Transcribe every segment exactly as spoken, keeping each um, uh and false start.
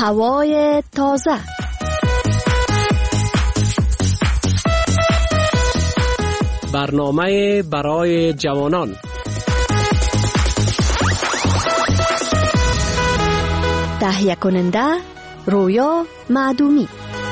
هوای تازه. برنامه برای جوانان. تهیه کننده رویا معدومی.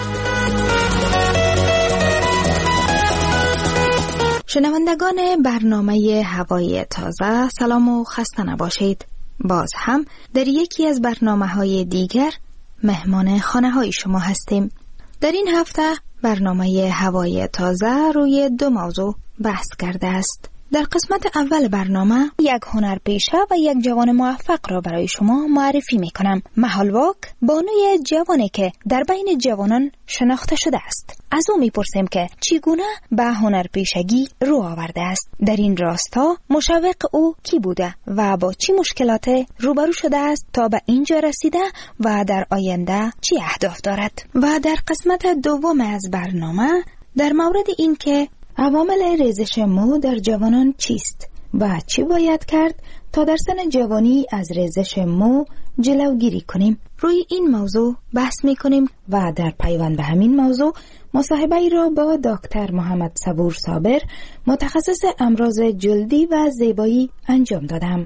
شنوندگان برنامه هوای تازه، سلام و خسته نباشید. باز هم در یکی از برنامه‌های دیگر مهمان خانه‌های شما هستیم. در این هفته برنامه هوای تازه روی دو موضوع بحث کرده است. در قسمت اول برنامه یک هنرپیشه و یک جوان موفق را برای شما معرفی می کنم. مهال واک بانوی جوانی که در بین جوانان شناخته شده است. از او می پرسیم که چگونه به هنرپیشگی رو آورده است. در این راستا مشوق او کی بوده و با چه مشکلات روبرو شده است تا به اینجا رسیده و در آینده چه اهداف دارد. و در قسمت دوم از برنامه در مورد این که عوامل ریزش مو در جوانان چیست و چی باید کرد تا در سن جوانی از ریزش مو جلوگیری کنیم، روی این موضوع بحث می کنیم و در پیوند به همین موضوع مصاحبه ای را با دکتر محمد صبور صابر، متخصص امراض جلدی و زیبایی انجام دادم.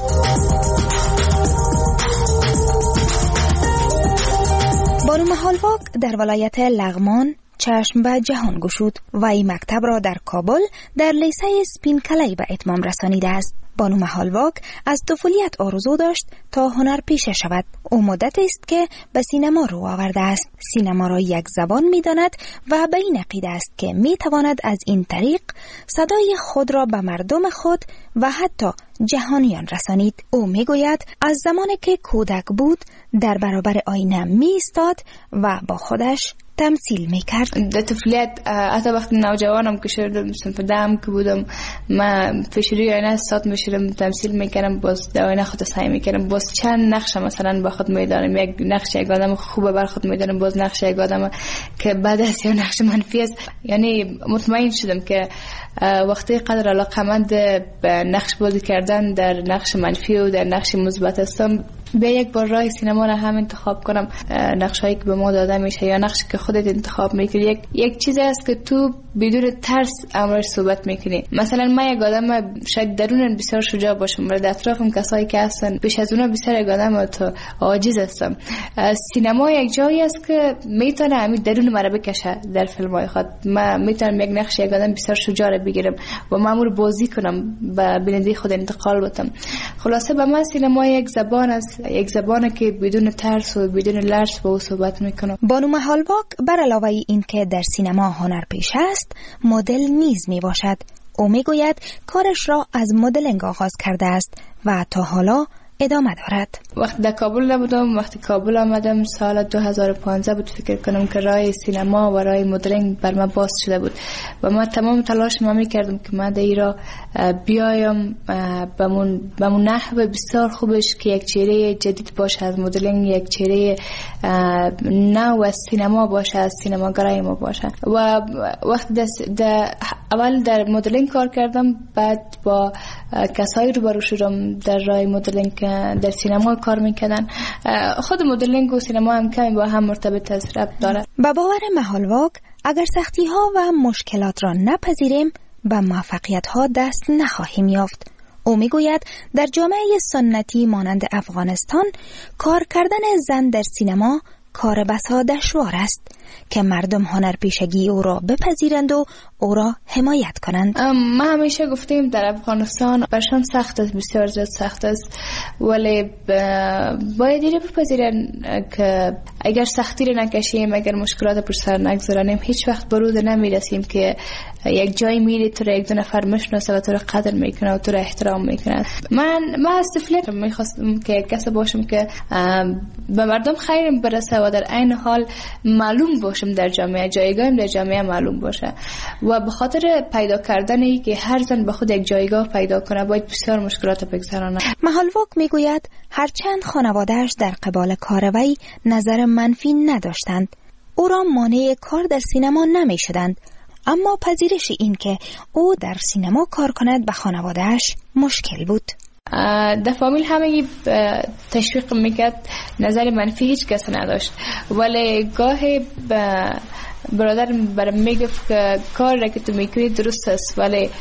بانو مهال واک در ولایت لغمان چشم به جهان گشود و این مکتب را در کابل در لیسه سپین کلای به اتمام رسانیده است. بانو مهال واک از طفولیت آرزو داشت تا هنرپیشه شود. او مدت است که به سینما رو آورده است. سینما را یک زبان می داند و به این عقیده است که می تواند از این طریق صدای خود را به مردم خود و حتی جهانیان رسانید. او می گوید از زمانی که کودک بود در برابر آینه می ایستاد و با خودش تمثیل میکرد. در طفولیت حتی وقتی نوجوانم که شدم صنف دهم که بودم، من پیش روی آینه استاد میشدم تمثیل میکردم، باز در آینه خود سعی میکردم باز چند نقش مثلا با خود میدانم، یک نقش یک آدم خوبه بر خود میدانم، باز نقش یک آدم که بد است یا نقش منفی است. یعنی مطمئن شدم که وقتی قدر علاقمند به نقش بازی کردن در نقش منفی و در نقش مثبت هستم، به یک بار راه سینما را هم انتخاب کنم. نقش هایی که به ما داده میشه یا نقشی که خودت انتخاب میکنی یک یک چیزی است که تو بدون ترس امرش صحبت میکنی. مثلا من یک آدم شاید درونن بسیار شجاع باشم، ولی در اطرافم کسایی که هستن پیش از اونا بسیار یک آدم تو عاجز هستم. سینما یک جایی است که میتونه همین درون مرا بکشه. در فیلم های خود من میتونم یک نقش یک آدم بسیار شجاع را بگیرم و مامور بازی کنم، به بیننده خود انتقال بدم. خلاصه به من سینما یک زبان است، یک زبانی که بدون ترس و بدون لرز با او صحبت میکنم. بانو مهال واک بر علاوه این که در سینما هنرپیشه است، مدل نیز می باشد. او می گوید کارش را از مدلینگ آغاز کرده است و تا حالا ادامه دارد. وقتی در کابل نبودم، وقتی کابل آمدم سال دو هزار و پانزده بود، فکر کنم که راه سینما و راه مدلینگ بر من باز شده بود و من تمام تلاش ما میکردم که من در ایران بیایم بمون بمون نحو بسیار خوبش که یک چهره جدید باشه از مدلینگ، یک چهره نو از سینما باشه، از سینماگرای ما باشه. و وقتی در اول در مدلینگ کار کردم، بعد با کسایی روبرو شدم در راه مدلینگ در سینما کار میکنن. خود مدلینگ و سینما هم کمی با هم مرتبط است، ربط داره. با باور مهال واک اگر سختی ها و مشکلات را نپذیریم به موفقیت ها دست نخواهیم یافت. او میگوید در جامعه سنتی مانند افغانستان کار کردن زن در سینما کار بسا دشوار است که مردم هنرپیشگی او را بپذیرند و او را حمایت کنند. ما همیشه گفتیم در افغانستان برشان سخت است، بسیار زیاد سخت است، ولی باید ایره بپذیرن که اگر سختی را نکشیم، اگر مشکلات پر سر نگذاریم، هیچ وقت به روز نمیرسیم که یک جای میری تو را یک دو نفر میشناسه و تو را قدر میکنه و تو را احترام میکنه. من من از طفولیت میخواستم که کسی باشم که به مردم خیرم برسه و در عین حال معلوم باشم در جامعه، جایگاهم در جامعه معلوم باشه. و به خاطر پیدا کردن ای که هر زن به خود یک جایگاه پیدا کنه باید بسیار مشکلات بگذرانه. مهال واک میگوید هرچند خانواده‌اش در قبال کار وی نظر منفی نداشتند، او را مانع کار در سینما نمیشدند، اما پذیرش این که او در سینما کار کند به خانواده‌اش مشکل بود. در فامیل همه تشویق میکرد، نظر منفی هیچ کس نداشت، ولی گاهی برادر برام میگفت که کار را که تو میکنی درست است، ولی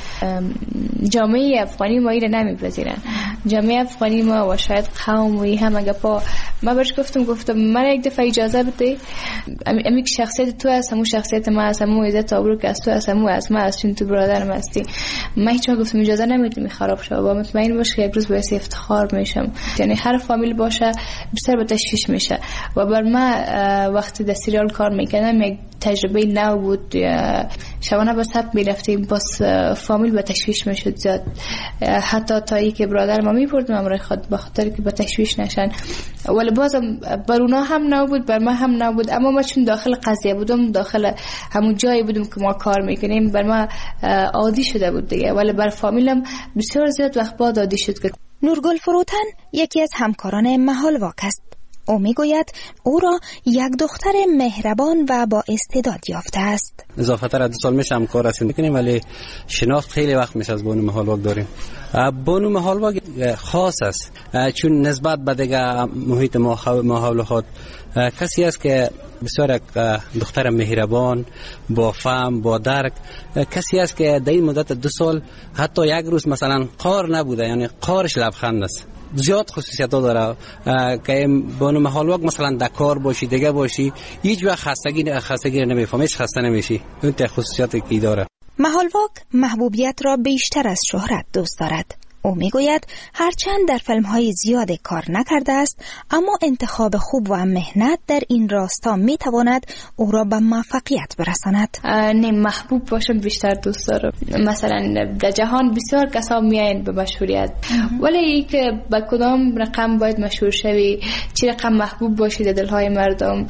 جامعه افغانی ما این نمیپذیرن. جامعه افغانی ما و شاید قوم و هم اگه پا ما برش گفتم گفتم من یک دفعه اجازه بده، امی که شخصیت تو هست همون شخصیت ما هست، همون عزت آبرو که از تو هست همون از ما هست، چون تو برادرم هستی. من هیچ وقت گفتم اجازه نمیدم خراب شه و مطمئن باش که یک روز باعث افتخار میشم. یعنی هر فامیل باشه بسیار به تشویش میشه و بر ما وقتی در سریال کار میکردم یک تجربه نو بود. شبانه به سب میرفتیم باز فامیل به تشویش میشد زیاد، حتی تا ای که برادر ما میبردم امرای خود به خاطر که به تشویش نشن، ولی بازم بر اونا هم نو بود بر ما هم نو بود. اما ما چون داخل قضیه بودم، داخل همون جایی بودم که ما کار میکنیم، بر ما عادی شده بود دیگه، ولی بر فامیلم بسیار زیاد وقت بعد عادی شد. که نورگل فروتن یکی از همکاران محالواک است. او میگوید او را یک دختر مهربان و با استعداد یافته است. اضافه تر دو سال میشه همکار هستیم میکنیم، ولی شناخت خیلی وقت میشه از بانو محالواک داریم. بانو محالواک خاص است چون نسبت به دیگه محیط ما حول خود کسی است که بسیار یک دختر مهربان با فهم با درک، کسی است که در این مدت دو سال حتی یک روز مثلا قار نبوده، یعنی قارش لبخند است. زیاد خصوصیت ها داره که بانو محالواک مثلا در کار باشی دیگه باشی هیچ وقت خستگی خستگی نمیفهمی، هیچ خسته نمیشی. اون ته خصوصیاتی که داره. محالواک محبوبیت را بیشتر از شهرت دوست دارد. او میگوید هرچند در فیلم‌های زیاد کار نکرده است، اما انتخاب خوب و مهنت در این راستا میتواند او را به موفقیت برساند. نه محبوب باشم بیشتر دوست دارم. مثلا در جهان بسیار کسا میاین به مشهوریت، ولی ای که با کدام رقم باید مشهور شوی، چه رقم محبوب باشی در دلهای مردم،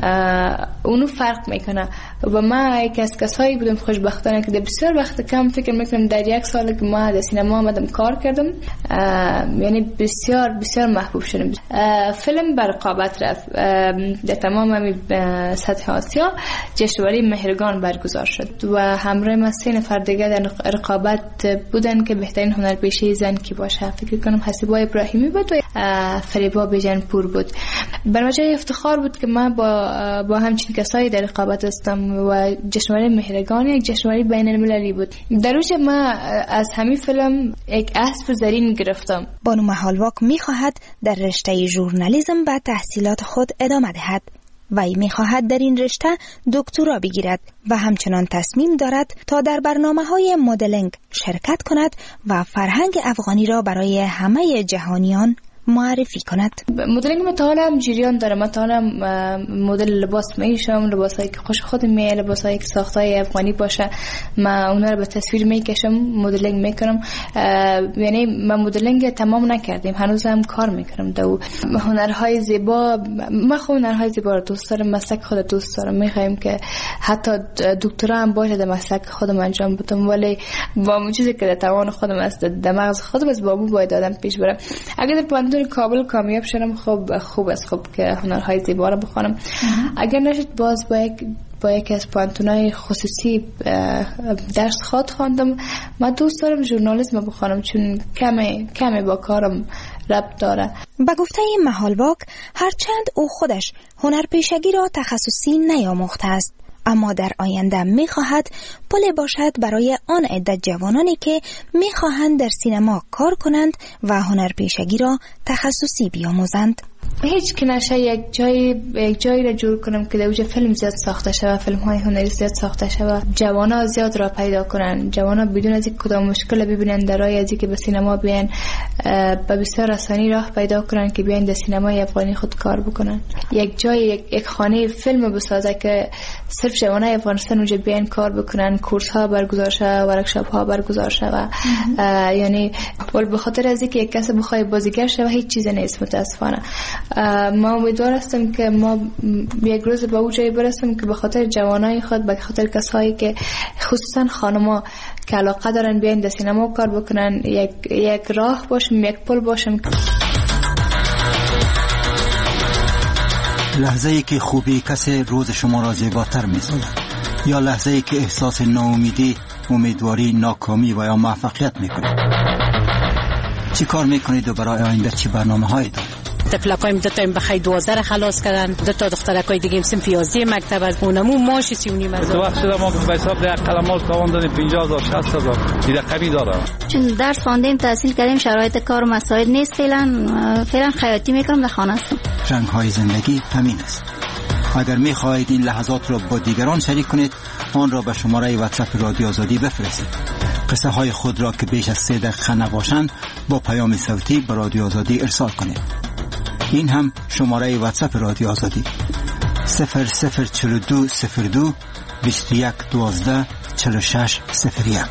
اونو فرق میکنه. و ما یک از کسایی بودم خوشبختانه که در بسیار وقت کم فکر میکنم در یک سال که ما در سینما آمدم کار کردم، یعنی بسیار بسیار محبوب شدم. فیلم بر رقابت رفت در تمام همی سطح آسیا، جشنواره مهرگان برگزار شد و همراه ما سه نفر دیگه در رقابت بودن که بهترین هنرپیشه زن کی باشه. فکر کنم حسیبا ابراهیمی بود و فریبا بیژن پور بود. برای جای افتخار بود که من با با همچین کسایی در رقابت هستم و جشنواره مهرگان یک جشنواره بین المللی بود. در اوج ما از همین فیلم یک اسب زرین گرفتم. بانو محالواک می‌خواهد در رشته ژورنالیسم و تحصیلات خود ادامه دهد و ای می‌خواهد در این رشته دکترا بگیرد و همچنان تصمیم دارد تا در برنامه‌های مدلینگ شرکت کند و فرهنگ افغانی را برای همه جهانیان معرفی کند. مدلینگ ما تا حالا هم جریان داره. ما تا حالا مدل لباس میشم، لباسایی که خوش خود میه، لباسایی که ساختای افغانی باشه، ما اونا رو به تصویر میکشم، مدلینگ میکنم. یعنی ما مدلینگ تمام نکردیم، هنوز هم کار میکنم. دو هنرهای زیبا، ما خود هنرهای زیبا رو دوست دارم، مسلک خود دوست دارم. میخوایم که حتی دکترا هم باشه در مسلک خودم انجام بدم، ولی با اون چیزی که در توان خودم است، در مغز خودم است، با اون باید آدم پیش برم. اگه در کابل کامیاب شدم خوب خوب است، خوب که هنرهای زیبا رو بخونم. اگر نشد باز با یک با یک از پانتونای خصوصی درس خواد خواندم. من دوست دارم ژورنالیسم بخونم چون کمی کمی با کارم ربط داره. با گفته محالواک هرچند او خودش هنرپیشگی را تخصصی نیاموخته است، اما در آینده می‌خواهد پل باشد برای آن عدت جوانانی که می‌خواهند در سینما کار کنند و هنرپیشگی را تخصصی بیاموزند. هیچ که نشه یک جایی یک جایی را جور کنم که در اونجا فیلم زیاد ساخته شود، فیلم های هنری زیاد ساخته شود، جوانا زیاد را پیدا کنن، جوانا بدون از اینکه کدام مشکل ببینن در راه از اینکه به سینما بیان، به بسیار آسانی راه پیدا کنن که بیان در سینمای افغانی خود کار بکنن. یک جای یک, یک خانه فیلم بسازه که صرف جوانای افغانستان اونجا بیان کار بکنن، کورس ها برگزار شود، ورکشاپ ها برگزار شود. یعنی ول به خاطر از اینکه یک کس بخواد بازیگر شود هیچ چیز نیست متاسفانه. ما امیدوار هستم که ما یک روز به اون جایی برسیم که به خاطر جوانای خود، به خاطر کسایی که خصوصا خانما که علاقه دارن بیان در سینما کار بکنن، یک یک راه باشیم، یک پل باشیم. لحظه ای که خوبی کسی روز شما را زیباتر می‌سازد، یا لحظه ای که احساس ناامیدی، امیدواری، ناکامی و یا موفقیت می‌کنید. چی کار میکنید و برای آینده چی برنامه هایی دارید؟ تفلکایم دو تایم بخیر دوازده را خلاص کردن، دو تا دخترکای دیگه صنف یازده مکتب از اونمو ماش سی و نیم هزار. تو وقت شده ما به حساب یک قلمال تاوان دادیم پنجاه هزار شصت هزار دیگه کمی داره. چون درس خواندیم تحصیل کردیم شرایط کار و مسائل نیست، فعلا فعلا خیاطی میکنم در خانه هستم. رنگ های زندگی همین است. اگر میخواهید این لحظات را با دیگران شریک کنید آن را به شماره واتساپ رادیو آزادی بفرستید. قصه های خود را که بیش از سه دقیقه نباشند با پیام صوتی به رادیو آزادی ارسال کنید. این هم شماره واتساپ رادیو آزادی صفر صفر چهل و دو صفر دو بیست و یک دوازده چهل و شش صفر یک.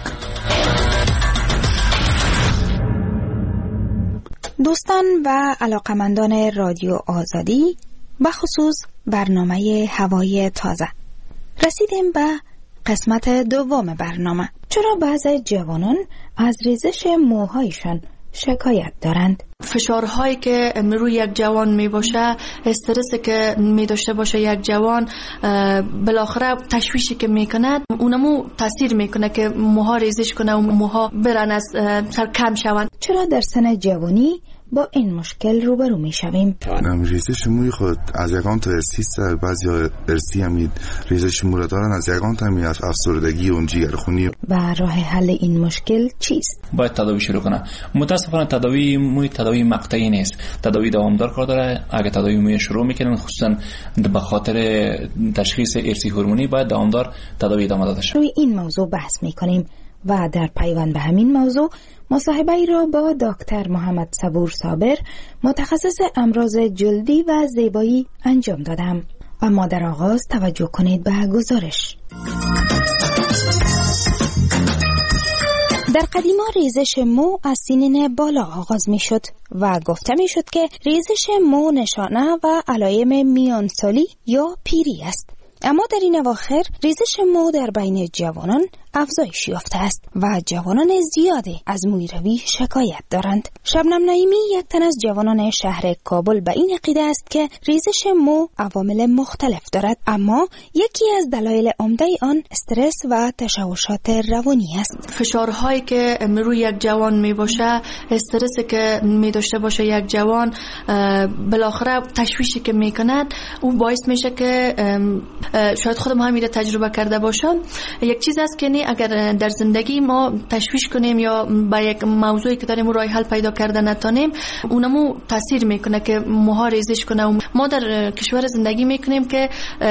دوستان و علاقمندان رادیو آزادی، بخصوص برنامه هوای تازه، رسیدیم به قسمت دوم برنامه. چرا بعض جوانان از ریزش موهایشان شکایت دارند؟ فشارهایی که روی یک جوان می باشه، استرسی که می داشته باشه یک جوان، بالاخره تشویشی که می کند اونمو تاثیر می کنه که موها ریزش کنه و موها برن از سر کم شوند. چرا در سن جوانی با این مشکل روبرو می شویم؟ ریزش موی خود از یکان تا ارسی سر بعضی ها ارسی همید ریزش مو را دارن، از یکان تا همید از افسردگی و جیگرخونی. و راه حل این مشکل چیست؟ باید تداوی شروع کنه. متاسفانه تداوی موی تداوی مقطعی نیست، تداوی دوامدار کار داره. اگه تداوی موی شروع میکنن خصوصا به خاطر تشخیص ارسی هورمونی باید دوامدار تداوی ادامه داده شه. روی این موضوع بحث میکنیم و در پیوند به همین موضوع مصاحبه ای را با دکتر محمد صبور صابر، متخصص امراض جلدی و زیبایی انجام دادم. اما در آغاز توجه کنید به گزارش. در قدیما ریزش مو از سنین بالا آغاز می شد و گفته می شد که ریزش مو نشانه و علائم میانسالی یا پیری است. اما در این اواخر ریزش مو در بین جوانان افزایش یافته است و جوانان زیادی از مویروی شکایت دارند. شبنم نعیمی، یک تن از جوانان شهر کابل، به این عقیده است که ریزش مو عوامل مختلف دارد، اما یکی از دلایل عمده آن استرس و تشوشات روانی است. فشارهایی که روی یک جوان می باشه، استرسی که می داشته باشه یک جوان، بالاخره تشویشی که می کند او باعث میشه که شاید خودم هم میره تجربه کرده باشم. یک چیز است که اگر در زندگی ما تشویش کنیم یا با یک موضوعی که داریم راه حل پیدا کرده نتونیم، اونمو تاثیر میکنه که موها ریزش کنه. و ما در کشور زندگی میکنیم که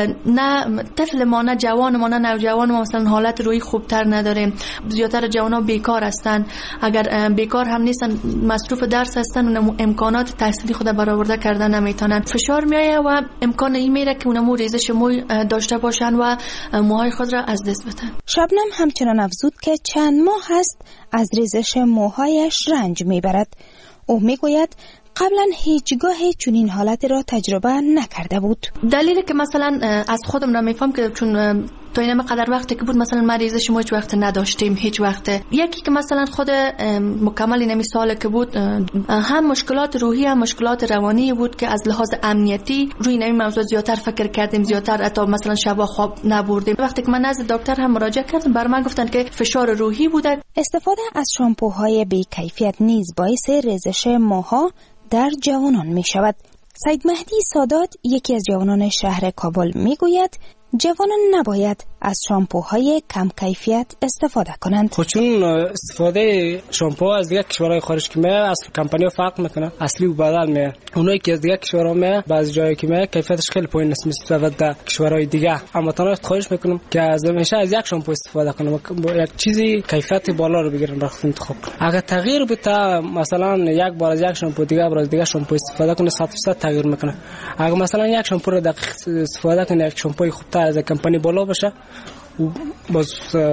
نه طفل ما، نه جوان ما، نه نوجوان ما مثلا حالت روحی خوبتر نداریم. زیادتر جوانا بیکار هستن، اگر بیکار هم نیستن مصروف درس هستن، اونمو امکانات تحصیلی خود برآورده کردن نمیتونن. فشار میایه و امکان این میره که اونمو ریزش موی داشته باشن و موهای خود را از دست بدن. شبنم همچنان افزود که چند ماه هست از ریزش موهایش رنج میبرد. او میگوید قبلا هیچگاه چنین حالتی را تجربه نکرده بود. دلیلی که مثلا از خودم را میفهم که چون تا این قدر وقتی که بود مثلا مریضش ما هیچ وقت نداشتیم، هیچ وقت. یکی که مثلا خود مکمل نمی سال که بود، هم مشکلات روحی هم مشکلات روانی بود که از لحاظ امنیتی روی این موضوع زیادتر فکر کردیم، زیادتر حتی مثلا شبا خواب نبردیم. وقتی که من نزد دکتر هم مراجعه کردم، بر من گفتن که فشار روحی بوده. استفاده از شامپوهای بی کیفیت نیز باعث ریزش موها در جوانان می شود. سید مهدی سادات، یکی از جوانان شهر کابل، می گوید جوانان نباید از شامپوهای کم کیفیت استفاده کنند. خب چون استفاده شامپو از دیگه کشورهای خارج که میاد اصل کمپانی فرق میکنه، اصلی و بدل میاد. اونایی که از دیگه کشورها میاد بعضی جایی که میاد کیفیتش خیلی پایین است نسبت به کشورهای دیگه. اما تنها خواهش میکنم که از همیشه از یک شامپو استفاده کنم، یک چیزی کیفیت بالا رو بگیرن رخت انتخاب کنن. اگر تغییر بده مثلا یک بار از یک شامپو دیگه بار از دیگه شامپو استفاده کنه صد درصد تغییر میکنه. اگر مثلا یک شامپو رو دقیق استفاده کنه، یک شامپوی خوب از کمپانی بالا باشه و باز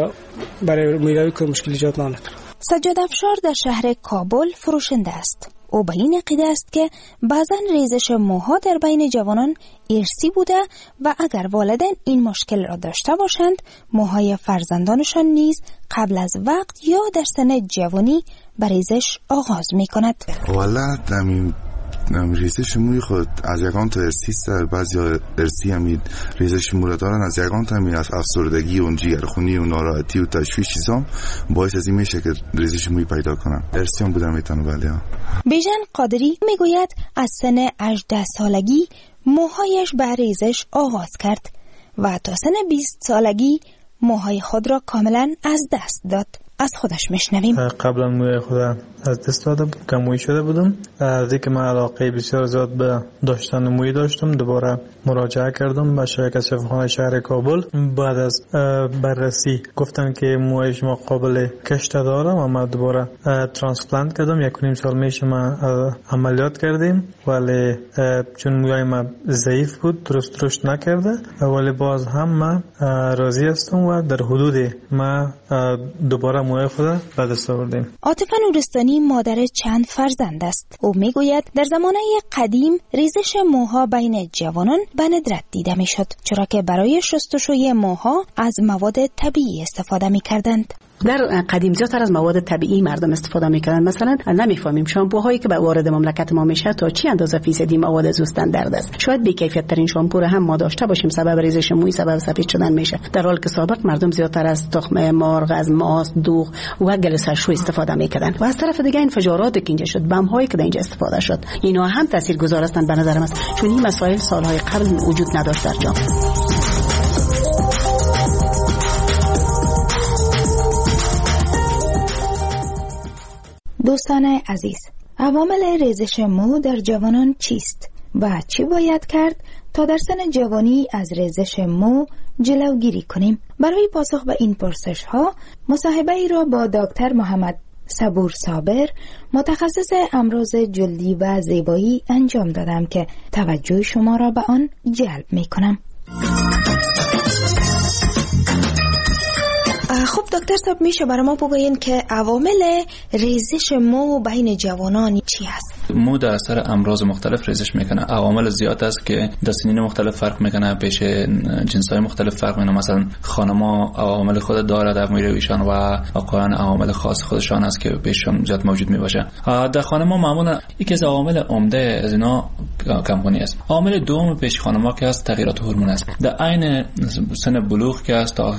برای میروی که مشکل ایجاد نکنه. سجاد افشار در شهر کابل فروشنده است. او به این عقیده است که بعضا ریزش موها در بین جوانان ارثی بوده و اگر والدین این مشکل را داشته باشند، موهای فرزندانشان نیز قبل از وقت یا در سن جوانی به ریزش آغاز می کند. والا دمیم ریزش موی خود از یگان تا ارسی است، بعضی ارسی همید ریزش مو را دارن، از یگان تا همید از افسردگی و جگرخونی و ناراحتی و تشویش چیزام باعث از این میشه که ریزش موی پیدا کنن. ارسی هم بودن میتونه. بله. بیژن قادری میگوید از سن هجده سالگی موهایش به ریزش آغاز کرد و تا سن بیست سالگی موهای خود را کاملا از دست داد. از خودش میشنویم. قبلا موی خود از دست دادم، کموی شده بودم. از اینکه من علاقه بسیار زیاد به داشتن موی داشتم، دوباره مراجعه کردم به شرکت شفاخانه شهر کابل. بعد از بررسی گفتن که موی شما قابل کشت داره و من دوباره ترانسپلانت کردم. یک و نیم سال میشه من عملیات کردیم، ولی چون موی من ضعیف بود درست رشد نکرده، ولی باز هم من راضی هستم و در حدود من دوباره موی خود به دست آوردیم. عاطفه نورستانی مادر چند فرزند است. او میگوید در زمانه قدیم ریزش موها بین جوانان به ندرت دیده میشد، چرا که برای شستشوی موها از مواد طبیعی استفاده میکردند. در قدیم زیادتر از مواد طبیعی مردم استفاده میکنن. مثلا نمیفهمیم شامپوهایی که به وارد مملکت ما میشه تا چی اندازه فیصدی مواد زوستندرد است. شاید بی‌کیفیت ترین شامپو را هم ما داشته باشیم، سبب ریزش موی، سبب سفید شدن میشه، در حالی که سابق مردم زیادتر از تخم مرغ، از ماست، دوغ و گلسرشو استفاده میکردن. و از طرف دیگه انفجارات که اینجا شد، بم هایی که در اینجا استفاده شد، اینا هم تاثیرگذار هستند به نظر من، چون این مسائل سالهای قبل وجود نداشت در جامعه. دوستان عزیز، عوامل ریزش مو در جوانان چیست و چی باید کرد تا در سن جوانی از ریزش مو جلوگیری کنیم؟ برای پاسخ به این پرسش ها مصاحبه ای را با دکتر محمد صبور صابر، متخصص امراض جلدی و زیبایی انجام دادم که توجه شما را به آن جلب می کنم. خب دکتر صاحب، میشه برای ما بگوین که عوامل ریزش مو بین جوانان چی هست؟ مو در اثر امراض مختلف ریزش میکنه. عوامل زیاد است که در سنین مختلف فرق میکنه، پیش جنسای مختلف فرق میکنه. مثلا خانم‌ها عوامل خود داره در موی رویشان و آقایان عوامل خاص خودشان است که پیششان زیاد موجود میباشه. در خانم‌ها معمولا یکی از عوامل عمده از اینا کمخونی است. عامل دوم پیش خانم‌ها که است تغییرات هورمون است. در عین سن بلوغ که است تا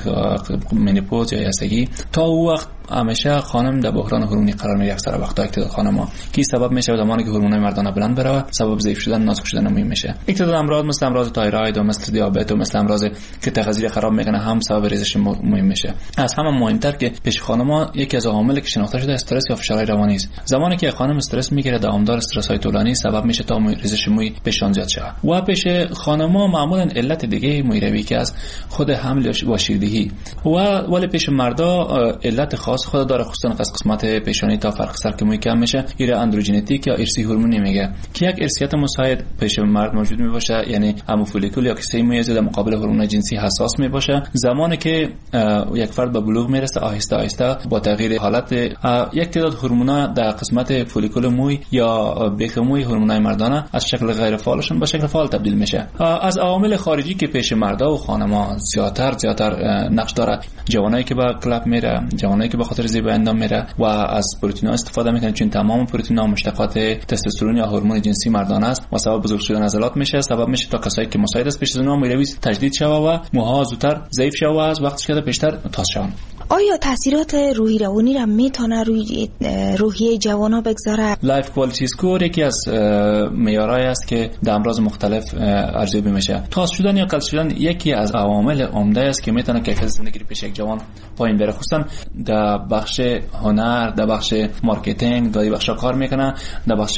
منوپوز یا یسگی، تا او وقت همیشه خانم در بحران هورمونی قرار میگیره. اکثر وقتا اکتداد خانم‌ها کی سبب میشه زمانی که هورمونای مردانه بلند بره، سبب ضعیف شدن، نازک شدن موی میشه. اکتداد امراض مثل امراض تایروید و مثل دیابت و مثل امراض که تغذیه خراب میکنه هم سبب ریزش موی میشه. از همه مهمتر که پیش خانم‌ها یکی از عواملی که شناخته شده استرس یا فشار روانی است. زمانی که خانم استرس میگیره، دوامدار استرس های طولانی سبب میشه تا موی ریزش موی پیشان زیاد شه. و پیش خانم‌ها معمولا علت دیگه موی روی که از خود حمل و شیردهی و ولی پیش مردا علت خاص خود داره، خصوصا از قسمت پیشانی تا فرق سر که موی کم میشه. ایره اندروژنتیک یا ارثی هورمونی میگه که یک ارثیت مساعد پیش مرد موجود میباشه، یعنی همو فولیکول یا کیسه موی در مقابل هورمون جنسی حساس میباشه. زمانی که یک فرد به بلوغ میرسه، آهسته آهسته با تغییر حالت یک تعداد هورمونا در قسمت فولیکول موی یا بیخ موی، هورمونای مردانه از شکل غیر فعالشون به شکل فعال تبدیل میشه. از عوامل خارجی که پیش مردا و خانم‌ها زیاتر زیاتر نقش داره، جوانایی که با کلاب میره، جوانایی که به خاطر زیبایی اندام میره و از پروتئین ها استفاده میکنه، چون تمام پروتئین ها مشتقات تستوسترون یا هورمون جنسی مردانه است و سبب بزرگ شدن عضلات میشه. سبب میشه تا کسایی که مساعد است پیش از اونها موی تجدید شوه و موها زودتر ضعیف شوه و از وقتش که پیشتر تاس شون. آیا تاثیرات روحی روانی را میتونه روی روحیه جوانا بگذاره؟ لایف کوالیتی اسکور یکی از معیارهایی است که در امراض مختلف ارزیابی میشه. تاس شدن یا کل شدن یکی از عوامل عمده است که میتونه کیفیت زندگی پیش یک جوان پایین بره، خصوصا در بخش هنر، در بخش مارکتینگ، در بخش کار میکنه، در بخش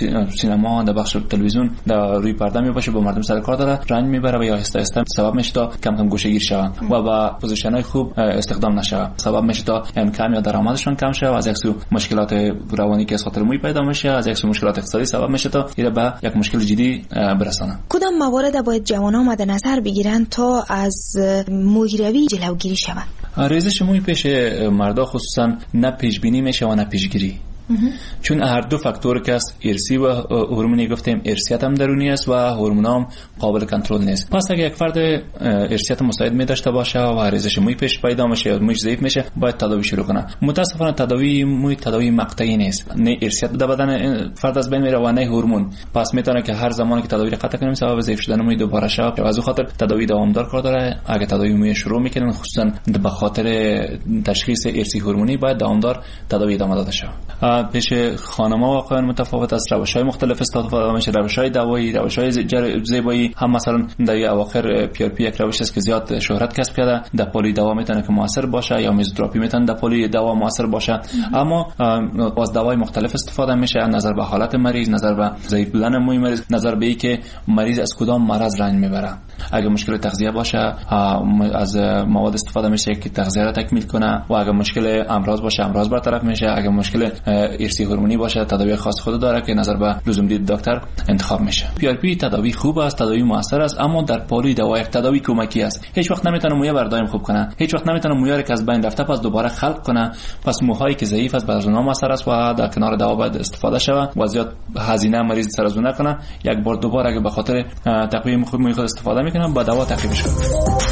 سینما، در بخش تلویزیون، در روی پرده میباشه، با مردم سر کار داره، رنج میبره و یا آهسته آهسته سبب میشه تا کم کم گوشه‌گیر شون و با پوزیشن‌های خوب استخدام نشه. سبب میشه تا انکم یا درآمدشون کم شه و از یک سو مشکلات روانی که از خاطر موی پیدا میشه، از یک سو مشکلات اقتصادی سبب میشه تا اینا به یک مشکل جدی برسانه. کدام موارد باید جوانان مد نظر بگیرن تا از موی روی جلوگیری شود؟ ریزش موی پیش مردا خصوصا نه پیش بینی میشه و نه پیشگیری. چون هر دو فاکتور که است، ارثی و هورمونی گفتیم، ارثیت هم درونی است و هورمون هم قابل کنترل نیست. پس اگه یک فرد ارثیت مساعد می داشته باشه و ریزش موی پیش پیدا میشه یا مویش ضعیف میشه، باید تداوی شروع کنه. متاسفانه تداوی موی تداوی مقطعی نیست، نه ارثیت در بدن فرد از بین میره و نه هورمون. پس میتونه که هر زمانی که تداوی را قطع کنیم سبب ضعیف شدن موی دوباره شه. از اون خاطر تداوی دوامدار کار داره. اگه تداوی موی شروع میکنن، خصوصا به خاطر تشخیص ارثی هورمونی، باید دوامدار تداوی ادامه داده شه. پیش خانم‌ها واقعا متفاوت است، روش‌های مختلف استفاده میشه، روش‌های دوایی، روش‌های زیبایی. هم مثلا در اواخر پی آر پی یک روش است که زیاد شهرت کسب کرده، در پلی دوا میتونه که موثر باشه، یا میزوتراپی میتونه در پلی دوا موثر باشه. اما از دوای مختلف استفاده میشه، نظر به حالت مریض، نظر به ضعیف بودن موی مریض، نظر به اینکه مریض از کدام مرض رنج میبره. اگه مشکل تغذیه باشه، از مواد استفاده میشه که تغذیه را تکمیل کنه، و اگه مشکل امراض باشه، امراض برطرف میشه. اگه مشکل ارثی هورمونی باشه، تداوی خاص خود داره که نظر به لزوم دید دکتر انتخاب میشه. پی آر پی تداوی خوب است، تداوی موثر است، اما در پالوی دوا یک تداوی کمکی است. هیچ وقت نمیتونه موی بردایم خوب کنه، هیچ وقت نمیتونه موی را که از بین رفته پس دوباره خلق کنه. پس موهایی که ضعیف است بعضی نام اثر است و در کنار دوا باید استفاده شود و زیاد هزینه مریض سر از نکنه. یک بار دوباره اگه به خاطر تقویم خوب موی خود استفاده میکنه، با دوا تعقیبش کنه.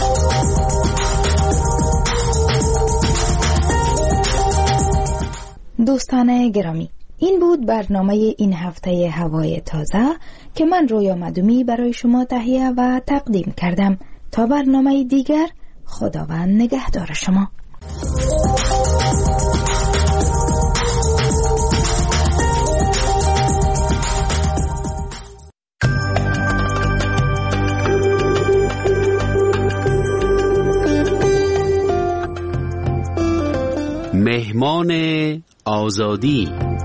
دوستان گرامی، این بود برنامه این هفته هوای تازه که من رویا مدومی برای شما تهیه و تقدیم کردم. تا برنامه دیگر، خداوند نگهدار شما. مهمان آزادی.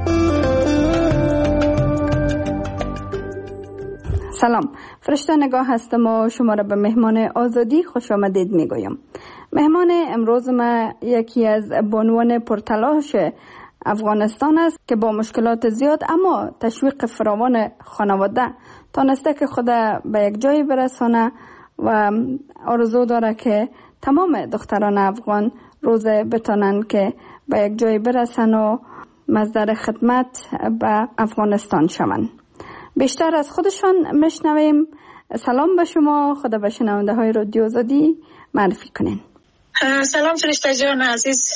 سلام، فرشته نگاه هستم و شما را به مهمان آزادی خوش آمدید میگویم. مهمان امروز ما یکی از بانوان پرتلاش افغانستان است که با مشکلات زیاد اما تشویق فراوان خانواده تانسته که خود به یک جایی برسانه و آرزو داره که تمام دختران افغان روزه بتانن که به یک جایی برسن و مصدر خدمت به افغانستان شوند. بیشتر از خودشان میشنویم. سلام به شما، خدا به شنونده های رادیو آزادی معرفی کنین. سلام فرشته جان عزیز،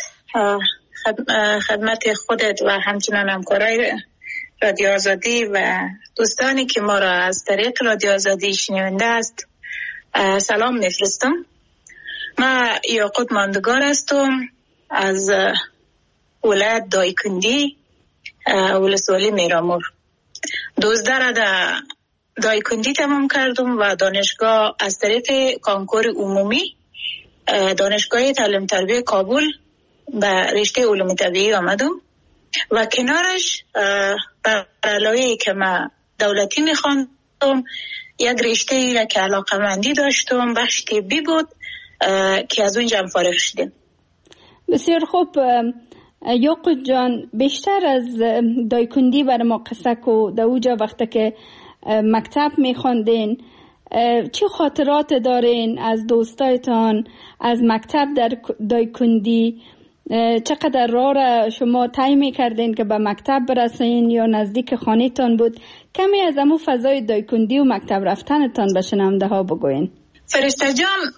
خدمت خودت و همچنان همکارای رادیو آزادی و دوستانی که ما را از طریق رادیو آزادی شنونده است سلام میفرستم. ما یاقوت ماندگار هستم از ولایت دایکندی، ولسوالی میرامور. دوزده را در دایکندی تمام کردم و دانشگاه از طریق کانکور عمومی دانشگاه تعلیم تربیه کابل به رشته علوم طبیعی آمدم و کنارش بر علاوه که من دولتی میخواندم یک رشته ای را که علاقه مندی داشتم بخش طبی بود که از اونجا فارغ شدیم. بسیار خوب. یاقوت جان، بیشتر از دایکندی برای ما قصه کو. در اوجا وقتی که مکتب میخواندین چه خاطرات دارین از دوستایتان از مکتب در دایکندی؟ چقدر راه را شما طی میکردین که به مکتب برسین یا نزدیک خانه‌تان بود؟ کمی از امو فضای دایکندی و مکتب رفتنتان به شنونده ها بگوین. فرشته جان،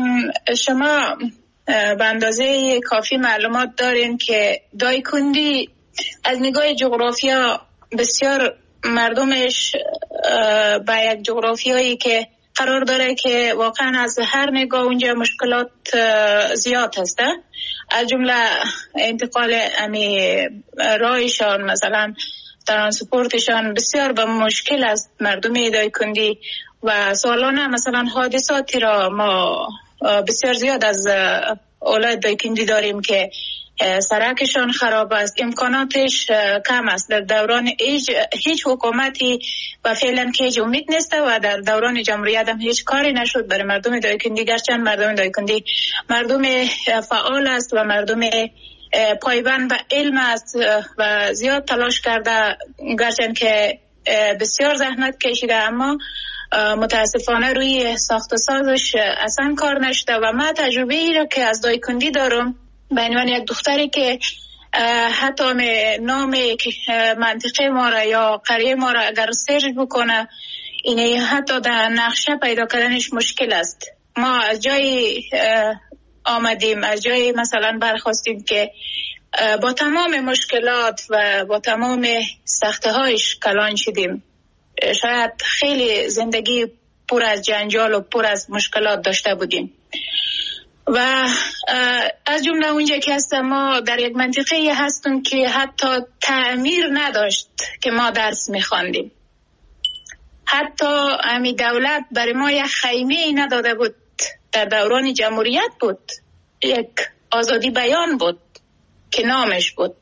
شما به اندازه کافی معلومات دارین که دایکندی از نگاه جغرافیا بسیار مردمش با یک جغرافیایی که قرار داره که واقعا از هر نگاه اونجا مشکلات زیاد هسته، از جمله انتقال امی راهشان، مثلا ترانسپورتشان بسیار به مشکل است مردم دایکندی و سالانه مثلا حادثاتی را ما بسیار زیاد از اولاد دایکندی داریم که سرکشان خراب است، امکاناتش کم است. در دوران هیچ, هیچ حکومتی و فعلا که هیچ امید نیست و در دوران جمهوریت هم هیچ کاری نشد برای مردم دایکندی، گرچند مردم دایکندی مردم فعال است و مردم پایبند به علم است و زیاد تلاش کرده، گرچند که بسیار زحمت کشیده، اما متاسفانه روی ساخت و سازش اصلا کار نشده. و من تجربه ای را که از دایکندی دارم به عنوان یک دختری که حتی نام منطقه ما را یا قریه ما را اگر سرچ بکنه اینه حتی در نقشه پیدا کردنش مشکل است. ما از جای آمدیم، از جای مثلا برخواستیم که با تمام مشکلات و با تمام سخته هایش کلان شدیم. شاید خیلی زندگی پر از جنجال و پر از مشکلات داشته بودیم و از جمله اونجا که هستم ما در یک منطقه هستیم که حتی تعمیر نداشت که ما درس میخواندیم. حتی امی دولت برای ما یک خیمه نداده بود. در دوران جمهوریت بود، یک آزادی بیان بود که نامش بود.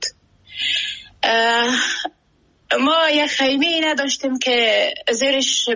ما یک خیمه نداشتیم که زیرش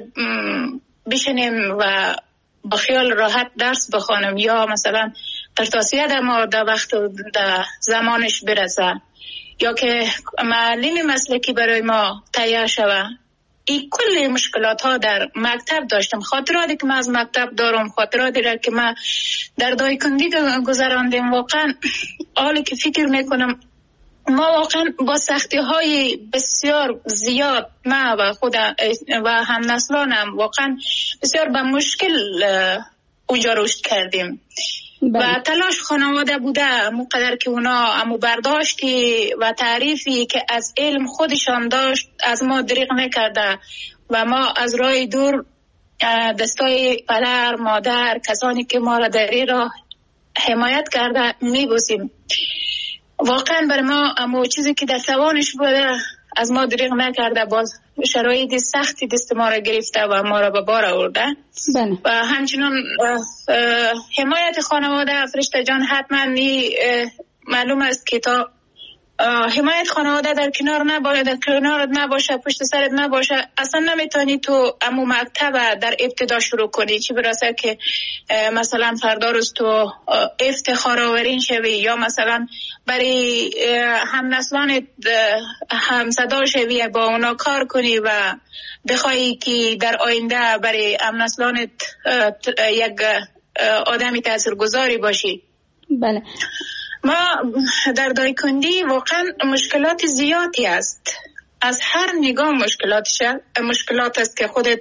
بشنیم و با خیال راحت درس بخوانم یا مثلا ترتاسیه در ما در وقت در زمانش برسه یا که معلم مسلکی برای ما تیار شوه. این کل مشکلات ها در مکتب داشتم. خاطراتی که من از مکتب دارم، خاطراتی را که من در دایکندی گذراندیم، واقعا حالی که فکر میکنم ما واقعا با سختی های بسیار زیاد ما و خود و هم نسلانم واقعا بسیار به مشکل اونجا رشد کردیم. و تلاش خانواده بوده مقدر که اونا امو برداشتی و تعریفی که از علم خودشان داشت از ما دریغ نکرده و ما از راه دور دستای پدر، مادر، کسانی که ما را در این راه حمایت کرده میبوسیم. واقعا برای ما امو چیزی که در توانش بوده از ما دریغ نکرده، باز شرایط سختی دست ما را گرفته و ما را به بار آورده. بله. و همچنان حمایت خانواده فرشته جان حتما معلوم است که تا حمایت خانواده در کنار نباشه، در کنارت نباشه، پشت سرت نباشه، اصلا نمیتونی تو امو مکتب در ابتدا شروع کنی، چی برسه که مثلا فردا روز تو افتخار آورین شوی یا مثلا برای هم نسلانت هم صدا شوی، با اونا کار کنی و بخوایی که در آینده برای هم نسلانت یک آدمی تاثیرگذاری باشی. بله. ما در دایکندی واقعا مشکلات زیادی است، از هر نگاه مشکلاتش مشکلات است که خودت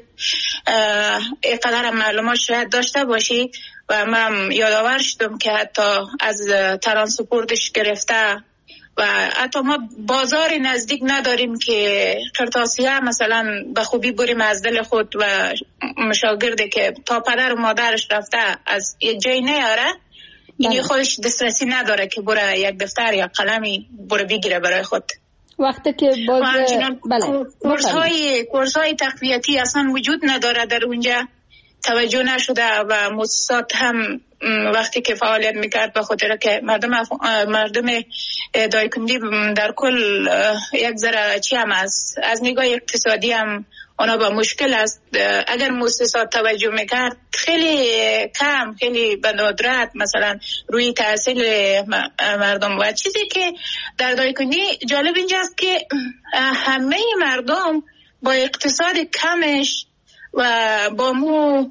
اینقدر معلومات شاید داشته باشی و من یادآور شدم که حتی از ترانسپورتش گرفته و حتی ما بازار نزدیک نداریم که قرطاسیه مثلا به خوبی بریم از دل خود و مشاگرده که تا پدر و مادرش رفته از یک جای نیاره، اینی خودش دسترسی نداره که بره یک دفتر یا قلمی بره بگیره برای خود. وقتی که باز بله کورس های کورس های تقویتی اصلا وجود نداره در اونجا، توجه نشده و مؤسسات هم وقتی که فعالیت میکرد به خاطر که مردم مردم دایکندی در کل یک ذره چی هم است، از نگاه اقتصادی هم اونا با مشکل است. اگر مؤسسات توجه میکرد خیلی کم، خیلی به ندرت مثلا روی تحصیل مردم. و چیزی که در دایکندی جالب اینجاست که همه مردم با اقتصاد کمش و با مو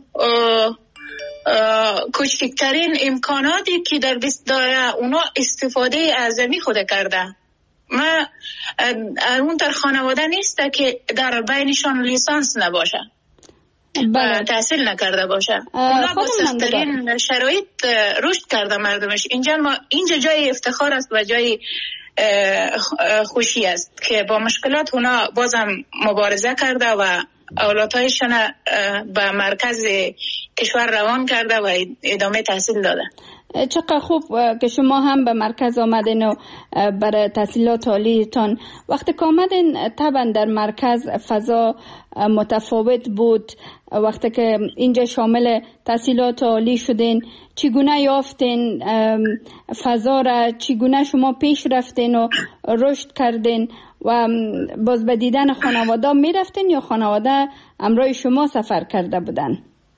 کوچکترین امکاناتی که در دست داره اونا استفاده اعظمی خود کرده. ما اون در خانواده نیست که در بینشان لیسانس نباشه، بله. تحصیل نکرده باشه. اونا با سخت‌ترین شرایط رشد کرده مردمش. اینجا ما اینجا جای افتخار است و جای خوشی است که با مشکلات اونا بازم مبارزه کرده و اولادهایشان به مرکز کشور روان کرده و ادامه تحصیل داده. چقدر خوب که شما هم به مرکز آمدین و برای تحصیلات عالیتان. وقتی که آمدین طبعا در مرکز فضا متفاوت بود، وقتی که اینجا شامل تحصیلات عالی شدین چگونه یافتین فضا را، چگونه شما پیش رفتین و رشد کردین و باز به دیدن خانواده می رفتین یا خانواده همراه شما سفر کرده بودن؟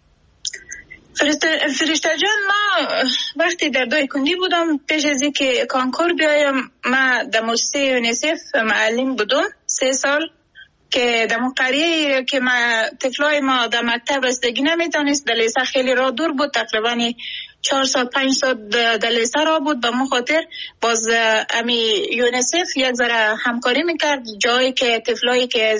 فرشته جان، ما وقتی در دایکندی بودم پیش از اینکه کانکور بیایم ما در مؤسسه یونیسف معلم بودم سه سال که در قریه که ما طفلای ما در مکتب رسیدگی نمیتونست، در لیسه خیلی راه دور بود، تقریبا چهار سال پنج سال در لیسه را بود. به مو خاطر باز امی یونیسف یک ذره همکاری میکرد جایی که طفلایی که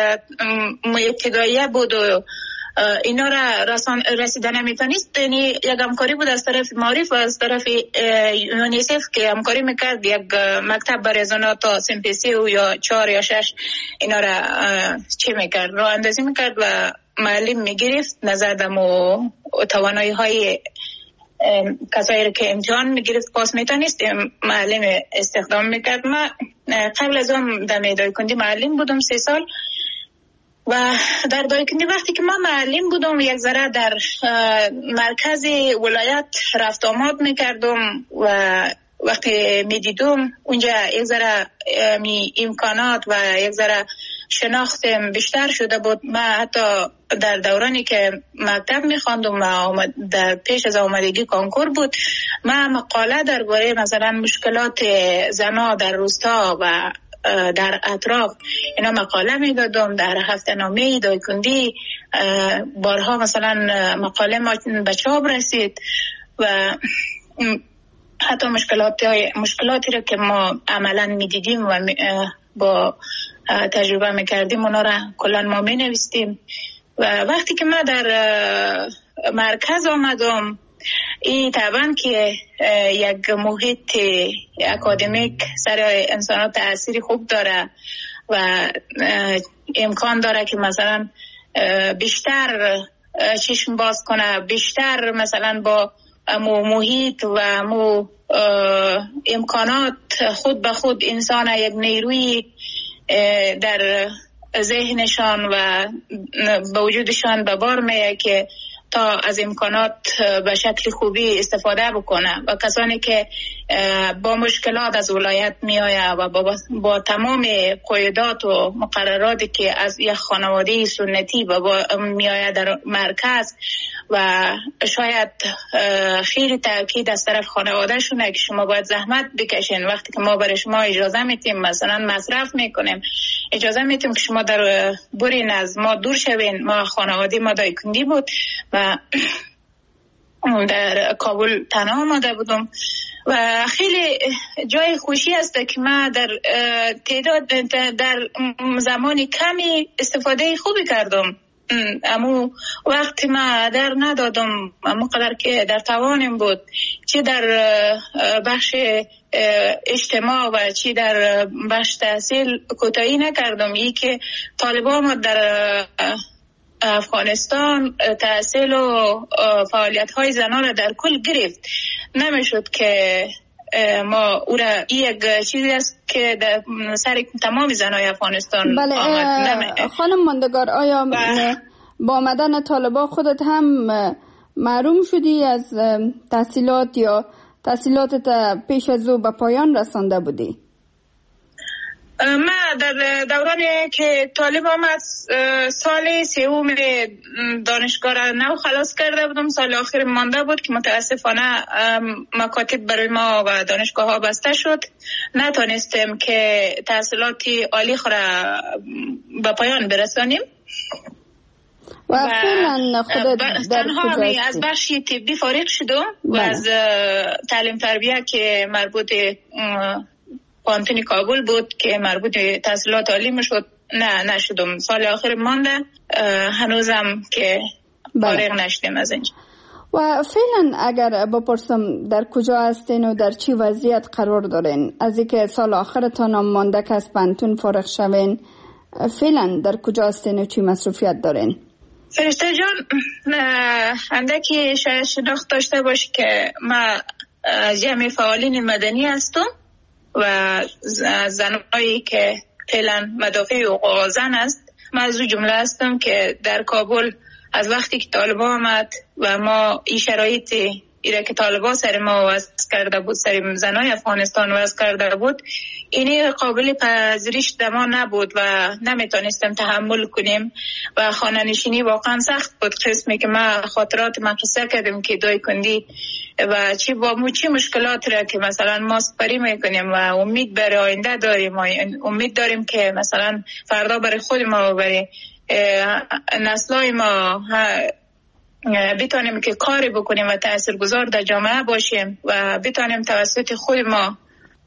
ابتداییه بود و اینا را رسان رسیدن نمیتونست، یعنی یک همکاری بود از طرف معارف و از طرف یونیسف که همکاری میکرد یک مکتب برای زنا تا سمپیسی و یا چهار یا شش اینا را چی میکرد، راه اندازی میکرد و معلم میگرفت نظر دمو توانایی های کسایی که امتحان میگرفت پاس میتونست معلم استخدام میکرد. ما قبل از اون در دایکندی معلم بودم سه سال و در دایکندی وقتی که ما معلم بودم یک ذره در مرکز ولایت رفت آمد میکردم و وقتی میدیدم اونجا یک ذره می امکانات و یک ذره شناختم بیشتر شده بود. من حتی در دورانی که مکتب میخواندم و در پیش از آمدگی کنکور بود، من مقاله درباره مثلا مشکلات زنا در روستا و در اطراف اینا مقاله میدادم. در هفته نامه دایکندی بارها مثلا مقاله ما به چاپ رسید و حتی مشکلات مشکلاتی رو که ما عملا میدیدیم و با تجربه میکردیم اونا را کلا ما مینویسیم. و وقتی که ما در مرکز آمدم، این طبعا که یک محیط اکادمیک سر انسانات تأثیری خوب داره و امکان داره که مثلا بیشتر چشم باز کنه، بیشتر مثلا با مو محیط و مو امکانات خود به خود انسان یک نیروی در ذهنشان و به وجودشان به بار میه که تا از امکانات به شکل خوبی استفاده بکنه. و کسانی که با مشکلات از ولایت میآیه و با, با تمام قاعدات و مقرراتی که از یک خانواده سنتی با میآیه در مرکز و شاید خیلی تاکید از طرف خانواده شونه که شما باید زحمت بکشین، وقتی که ما برای شما اجازه میتیم مثلا مصرف میکنیم، اجازه میتیم که شما در برین از ما دور شوین. ما خانواده ما دایکندی بود و در کابل تنها آمده بودم و خیلی جای خوشی است که ما در تعداد در زمان کمی استفاده خوبی کردم. امو وقت ما در ندادم امو قدر که در توانم بود، چی در بخش اجتماع و چی در بخش تحصیل کوتاهی نکردم. ای که طالبان در افغانستان تحصیل و فعالیت های زنان را در کل گرفت، نمیشد که ما او را یک چیزی است که در سر تمام زنای افغانستان بله آمد. خانم ماندگار، آیا بله. با آمدن طالبان خودت هم محروم شدی از تحصیلات یا تحصیلاتت پیش از او به پایان رسانده بودی؟ ما در دورانی که طالب آمد سال سوم دانشگاه را نو خلاص کرده بودم، سال آخر مانده بود که متاسفانه مکاتب برای ما و دانشگاه ها بسته شد، نتونستیم که تحصیلاتی عالی خود را به پایان برسانیم و فعلا خودت در تنها از بخش طبی فارغ شدم و از تعلیم تربیه که مربوط پانتونی کابل بود که مربوط به تحصیلات عالی میشد نه نشدم. سال آخر مانده هنوزم که فارغ نشدیم از اینجا. و فعلا اگر بپرسم در کجا هستین و در چی وضعیت قرار دارین از اینکه سال آخرتان هم مانده که از پانتون فارغ شوین، فعلا در کجا هستین و چی مصروفیت دارین؟ فرشته جان، اندکی شاید شناخت داشته باشی که ما جمع فعالین مدنی هستم و زنایی که فعلا مدافع حقوق زن است. من از اون جمله هستم که در کابل از وقتی که طالبان آمد و ما این شرایطی ایره که طالبان سر ما وضع کرده بود، سر زنای افغانستان وضع کرده بود، اینی قابل پذیرش دما نبود و نمیتونستم تحمل کنیم و خانه نشینی واقعا سخت بود. قسمی که ما خاطرات ما قصه کردیم که دایکندی و چی با مو چی مشکلات را که مثلا ما سپری میکنیم و امید برای آینده داریم و امید داریم که مثلا فردا برای خود ما و برای نسلای ما بتانیم که کاری بکنیم و تاثیرگذار در جامعه باشیم و بتانیم توسط خود ما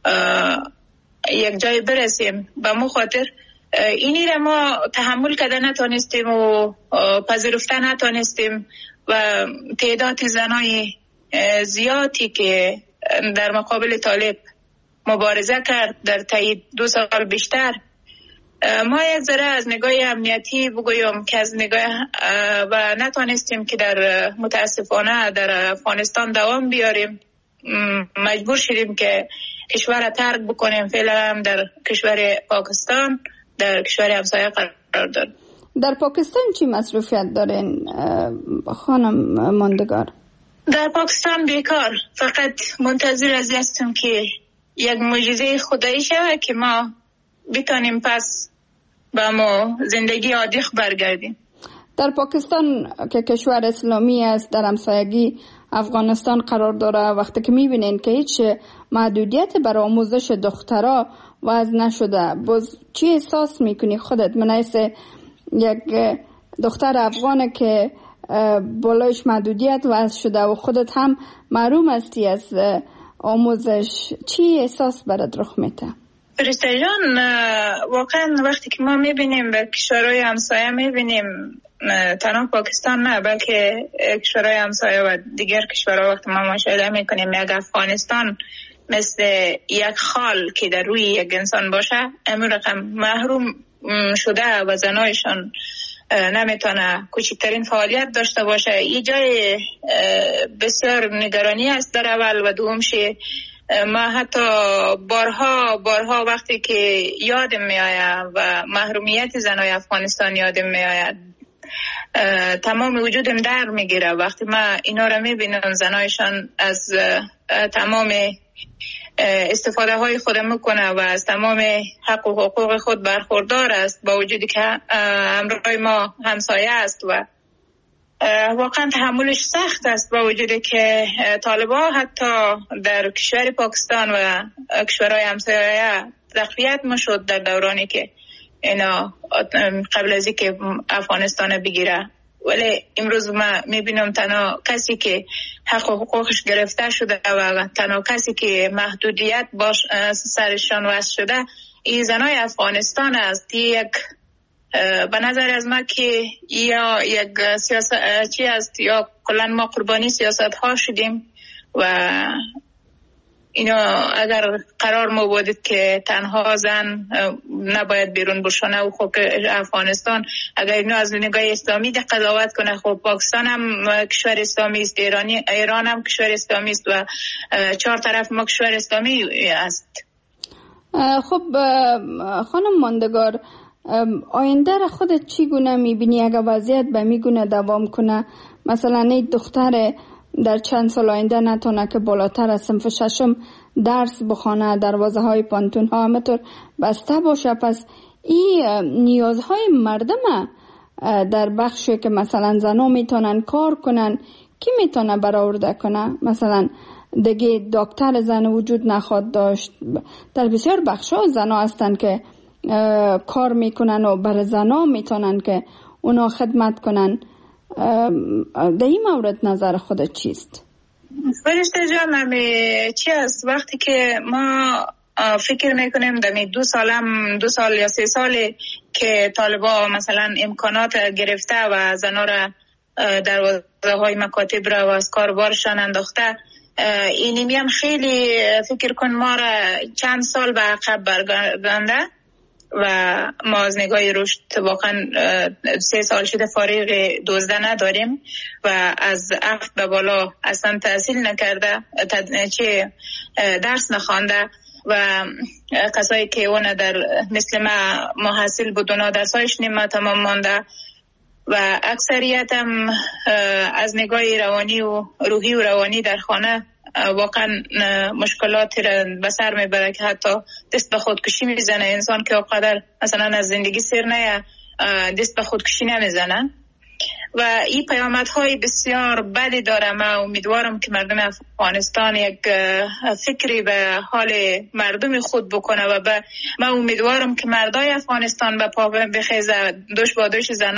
یک جای برسیم. به مو خاطر اینی را ما تحمل کرده نتانستیم و پذیرفته نتانستیم و تعداد زنای زیادی که در مقابل طالب مبارزه کرد در طی دو سال بیشتر، ما یک ذره از نگاه امنیتی بگویم که از نگاه و نتانستیم که در متاسفانه در افغانستان دوام بیاریم. مجبور شدیم که کشور را ترک بکنیم. فعلا هم در کشور پاکستان، در کشور همسایه قرار داریم. در پاکستان چی مصروفیت دارین خانم ماندگار؟ در پاکستان بیکار، فقط منتظر از هستم که یک معجزه خدایی شود که ما بتانیم پس با ما زندگی عادی برگردیم. در پاکستان که کشور اسلامی است، در همسایگی افغانستان قرار داره، وقتی که میبینین که هیچ محدودیت برای آموزش دخترها وضع نشده، باز چی احساس میکنی خودت منعیس یک دختر افغانه که بالایش محدودیت وضع شده و خودت هم محروم هستی از آموزش، چی احساس برات رخ میده؟ فرشته جان، واقعا وقتی که ما میبینیم به کشورهای همسایه میبینیم، تنها پاکستان نه بلکه کشورهای همسایه و دیگر کشورها، وقتی ما مشاهده میکنیم یک افغانستان مثل یک خال که در روی یک انسان باشه، امور رقم محروم شده و زنایشان نمیتونه کوچکترین فعالیت داشته باشه. این جای بسیار نگرانی است در اول و دومشه. ما حتی بارها بارها وقتی که یادم میآید و محرومیت زنای افغانستان یادم میآید، تمام وجودم در میگیره وقتی ما اینا رو میبینم. زنایشان از تمام استفاده های خود میکنه و از تمام حق و حقوق خود برخوردار است، با وجودی که همراه ما همسایه است و واقعا تحملش سخت است، با وجودی که طالبان حتی در کشور پاکستان و کشورهای همسایه تقویت میشد در دورانی که اینا قبل از اینکه افغانستان بگیره. ولی امروز ما میبینم تنها کسی که حق و حقوقش گرفته شده و تنها کسی که محدودیت باش سرشان وضع شده این زنای افغانستان است. یک به نظر از ما که یا یک سیاست چی است یا کلا ما قربانی سیاست ها شدیم و اینا اگر قرار ما بودید که تنها زن نباید بیرون بشونه و خب افغانستان اگر اینو از نگاه اسلامی ده قضاوت کنه، خب پاکستان هم کشور اسلامی است، ایرانی ایران هم کشور اسلامی است و چهار طرف ما کشور اسلامی است. خب خانم ماندگار، آینده را خودت چی گونه میبینی اگر وضعیت به میگونه دوام کنه؟ مثلا این دختر در چند سال آینده نتونه که بالاتر از صنف ششم درس بخونه، دروازه های پانتون ها همطور بسته باشه، پس این نیازهای مردم در بخشی که مثلا زنها میتونن کار کنن کی میتونه برآورده کنه؟ مثلا دیگه دکتر زن وجود نخواد داشت. در بسیار بخش ها زنها هستن که کار میکنن و برای زنها میتونن که اونا خدمت کنن. در این مورد نظر خودت چیست؟ فرشته جان، چی است وقتی که ما فکر میکنیم در دو سالم دو سال یا سه سالی که طالبا مثلا امکانات گرفته و زنها را در های مکاتب را و از کاربارشان انداخته، اینی میم خیلی فکر کن ما را چند سال به عقب برگردانده و ما از نگاه رشد واقعا سه سال شده فارغ دوزده نداریم و از عقد به بالا اصلا تحصیل نکرده، چه درس نخوانده و کسایی که اون در مثل ما محصل بودن درسایش نیمه تمام مانده و اکثریت هم از نگاه روانی و روحی و روانی در خانه واقعا مشکلاتی را به سر میبره که حتی دست به خودکشی میزنه. انسان که اقدر مثلا از زندگی سیر نه دست به خودکشی نمیزنه و این پیامدهای بسیار بدی داره. من امیدوارم که مردم افغانستان یک فکری به حال مردم خود بکنه و به من امیدوارم که مردای افغانستان به پا بخیزه، دوش با دوش زنا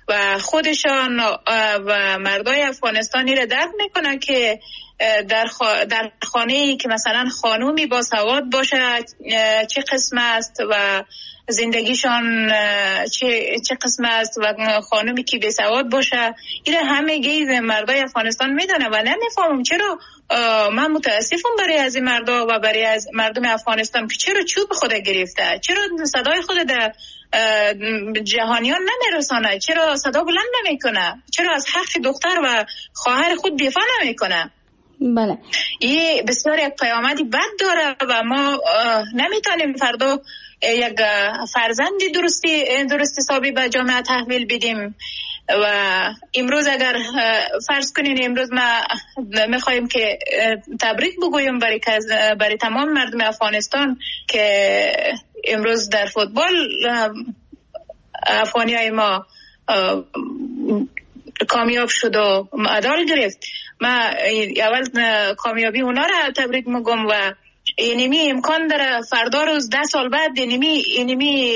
و خودشان و مردای افغانستانی را درک میکنه که در خا... در خانه‌ای که مثلا خانومی با سواد باشه چه قسم است و زندگیشان چه چه قسم است و خانومی که بی سواد باشه، این همه گی مردای افغانستان میدونه و نمیفهمم چرا. من متاسفم برای از این مردا و برای از مردم افغانستان که چرا چوب خود گرفته، چرا صدای خود در جهانیان نمیرسانه، چرا صدا بلند نمیکنه، چرا از حق دختر و خواهر خود دفاع نمیکنه. بله، این بسیار یک پیامدی بد داره و ما نمیتونیم فردا یک فرزندی درستی درست حسابی به جامعه تحویل بدیم. و امروز اگر فرض کنین امروز ما میخوایم که تبریک بگویم برای برای تمام مردم افغانستان که امروز در فوتبال افغانیای ما کامیاب شد و مدال گرفت. ما اول کامیابی اونا را تبریک میگم و اینمی امکان داره فردا روز ده سال بعد اینمی اینمی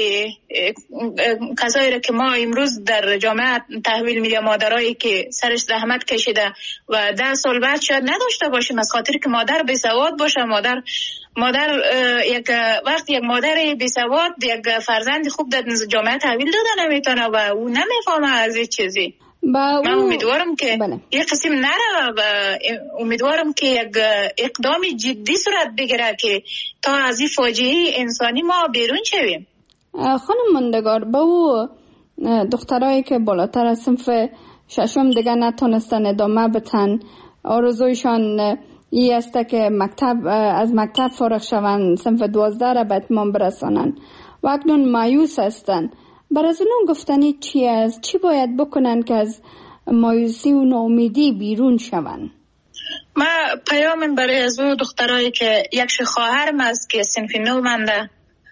کسایی را که ما امروز در جامعه تحویل میدیم، مادرایی که سرش زحمت کشیده و ده سال بعد شاید نداشته باشیم از خاطر که مادر بی سواد باشه. مادر مادر یک وقت یک مادر بی سواد یک فرزند خوب در جامعه تحویل داده نمیتونه و او نمیفهمه از این چیزی. من امیدوارم که بله. یک قسم نره و امیدوارم که یک اقدام جدی صورت بگیره که تا از این فاجعه انسانی ما بیرون شویم. خانم ماندگار، با او دخترایی که بالاتر از صنف ششم دیگه نتونستن ادامه بدن، آرزویشان ای است که مکتب از مکتب فارغ شوند، صنف دوازده را به اتمام برسانن و اکنون مایوس هستند. برای از اونون گفتنی چی است؟ چی باید بکنن که از مایوسی و ناامیدی بیرون شون؟ ما پیامم برای از اون دخترایی که یک خواهرم است که صنف نو منده،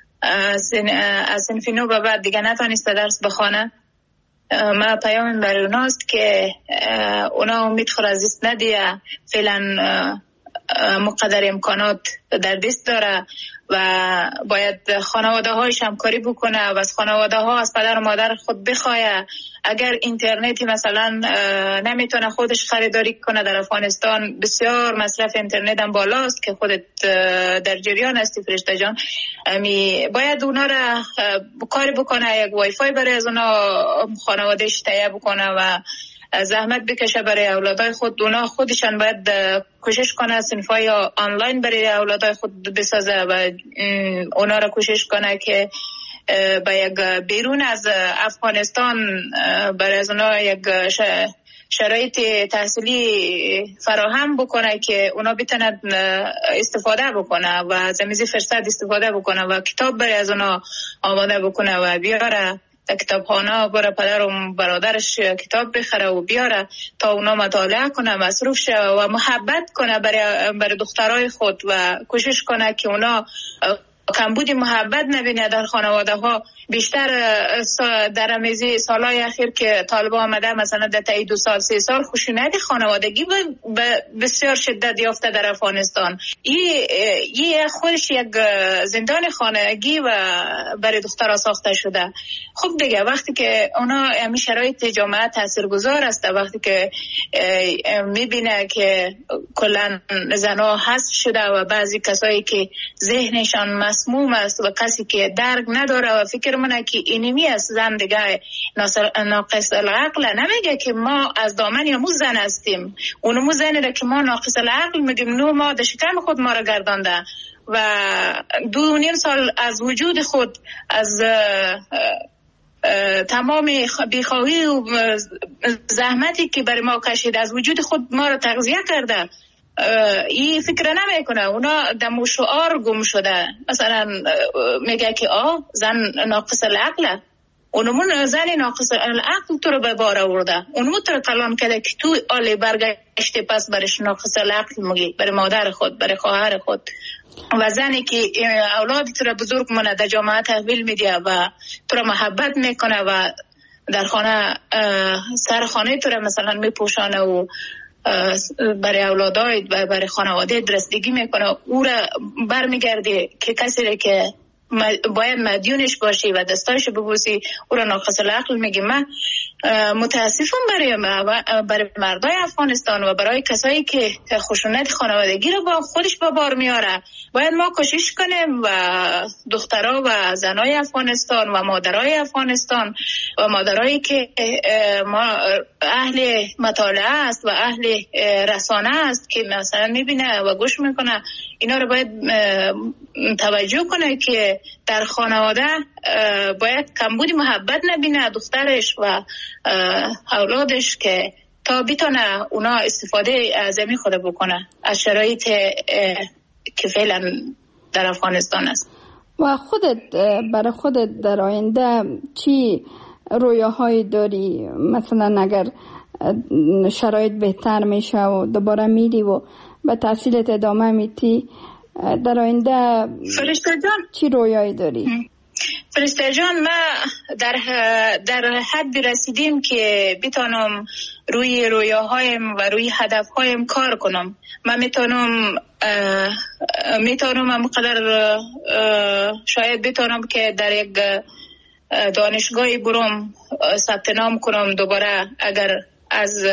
از صنف نو به بعد دیگه نتونسته درس بخونه. ما پیامم برای اوناست که اونا امید خود از دست ندیه، فعلا مقدر امکانات در دست داره و باید خانواده هایش همکاری بکنه و از خانواده ها از پدر و مادر خود بخواه. اگر اینترنتی مثلا نمیتونه خودش خریداری کنه در افغانستان، بسیار مصرف اینترنت هم بالاست که خودت در جریان هستی فرشته جان، باید اونا را کاری بکنه، یک وای فای برای از اونا خانوادهش تهیه بکنه و زحمت بکشه برای اولادای خود. اونا خودشان باید کوشش کنه صنفای آنلاین برای اولادای خود بسازه و اونا را کوشش کنه که با یک بیرون از افغانستان برای از اونا یک شرایط تحصیلی فراهم بکنه که اونا بتونن استفاده بکنه و از این فرصت استفاده بکنه و کتاب برای از اونا آماده بکنه و بیاره در کتابخانه برای پدر و برادرش کتاب بخره و بیاره تا اونا مطالعه کنه، مصروف شه و محبت کنه برای برای دخترای خود و کوشش کنه که اونا کمبود محبت نبینه در خانواده ها. بیشتر در امیزی سالهای اخیر که طالب آمده مثلا در تایی دو سال سه سال خشونت خانوادگی بسیار شدت یافته در افغانستان. این خودش یک زندان خانگی و برای دخترها ساخته شده. خب دیگه وقتی که اونا همین شرایط جامعه تاثیرگذار است، وقتی که میبینه که کلا زنها حذف شده و بعضی کسایی که ذهنشان مسموم است و کسی که درک نداره و فکر منه که اینمی است زن دیگه ناقص العقل، نمیگه که ما از دامن یا مو زن هستیم، اونمو زنی را که ما ناقص العقل میگیم نو ما در شکم خود ما را گردانده و دو نیم سال از وجود خود، از تمام بیخواهی و زحمتی که برای ما کشید از وجود خود ما را تغذیه کرده. این فکر نمی کنه، اونا دمو شعار گم شده. مثلا میگه که آه زن ناقص العقله، اونمون زن ناقص العقل تو رو به بار آورده، اونمون تو رو کلام کرده که تو آلی برگشتی پس برش ناقص العقل میگی، برای مادر خود، برای خواهر خود. و زنی که اولادی تو رو بزرگ مونه در جامعه تحویل میده و تو رو محبت میکنه و در خانه سر خانه تو رو مثلا میپوشانه و برای اولادای و برای خانواده درستگی میکنه، او را برمیگرده که کسی را که باید مدیونش باشی و دستایش ببوسی او را ناقص العقل میگی. من متاسفم برای برای مردای افغانستان و برای کسایی که خشونت خانوادگی رو با خودش به بار میاره. باید ما کوشش کنیم و دخترها و زنای افغانستان و مادرای افغانستان و مادرایی که ما اهل مطالعه است و اهل رسانه است که مثلا میبینه و گوش میکنه، اینا رو باید توجه کنه که در خانواده باید کمبود محبت نبینه دخترش و اولادش که تا بتونه اونا استفاده از زمین خود بکنه از شرایط که فعلا در افغانستان است. و خودت برای خودت در آینده چی رویاهایی داری؟ مثلا اگر شرایط بهتر میشه و دوباره میری و به تحصیلت ادامه میتی، در آینده فرشته جان چی رویایی داری؟ فرشته جان، ما در در حد رسیدیم که بتونم روی رویاهایم و روی هدفهایم کار کنم. من میتونم میتونم همقدر شاید بتونم که در یک دانشگاهی برم ثبت نام کنم دوباره. اگر از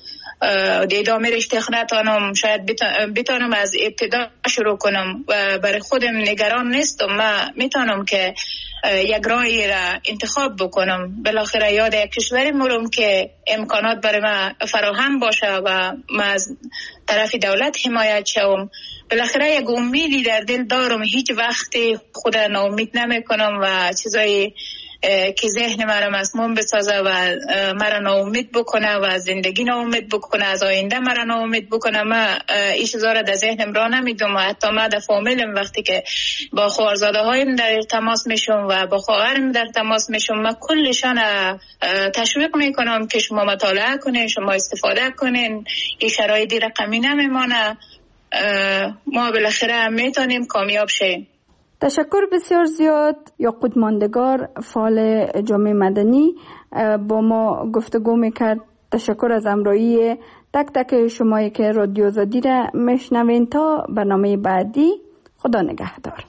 ادامه رشته نتونم شاید بتونم از ابتدا شروع کنم و برای خودم نگران نیستم. من میتونم که یک راهی را انتخاب بکنم. بالاخره یاد یک کشوری مرم که امکانات برای من فراهم باشه و من از طرف دولت حمایت شوم. بالاخره یک امیدی در دل دارم، هیچ وقت خود ناامید نمی کنم و چیزایی که ذهن مرا مسموم بسازه و مرا ناامید بکنه و زندگی ناامید بکنه، از آینده مرا ناامید بکنه، من این چیزا را در ذهنم را نمیدم. و حتی من در فامیلم وقتی که با خواهرزاده هایم در تماس میشم و با خواهرم در تماس میشم، من کلشان تشویق میکنم که شما مطالعه کنین، شما استفاده کنین، این شرایطی رقمی نمیمانه، ما بالاخره میتونیم کامیاب شیم. تشکر بسیار زیاد. یاقوت ماندگار، فعال جامعه مدنی، با ما گفتگو میکرد. تشکر از همراهی تک تک شمایی که رادیو آزادی را میشنوین. تا برنامه بعدی، خدا نگهدار.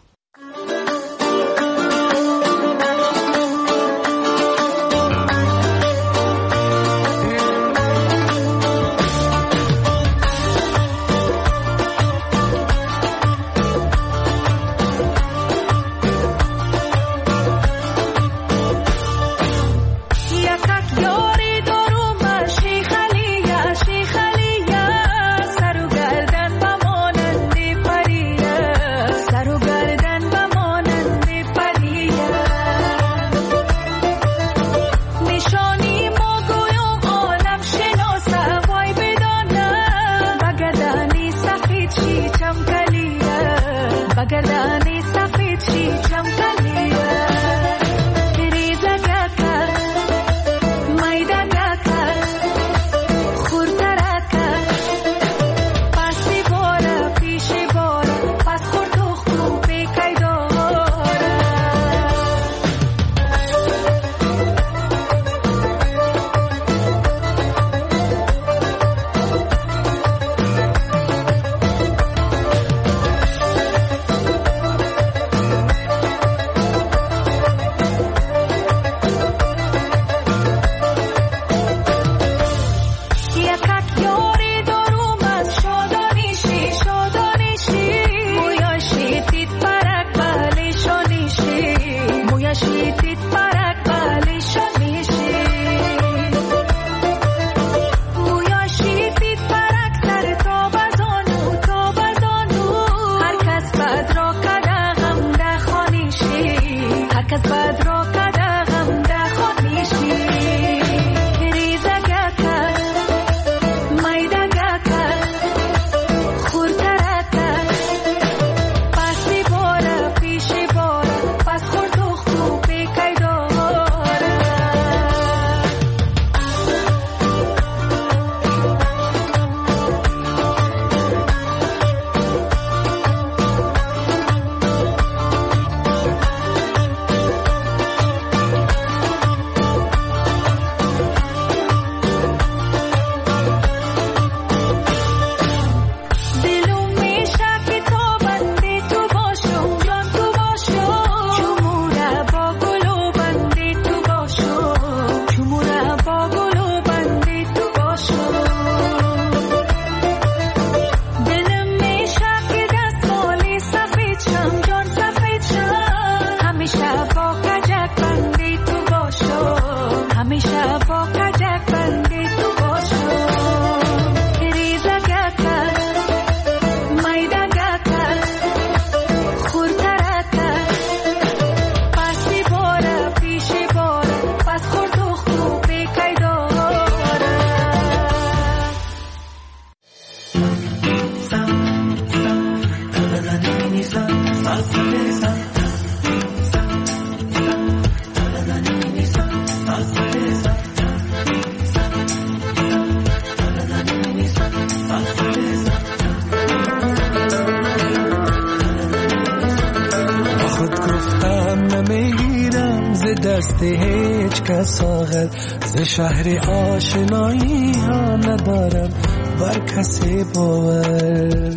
نمیگیرم ز دست هیچ کس آخر، ز شهر آشنایی ها ندارم بر کسی باور.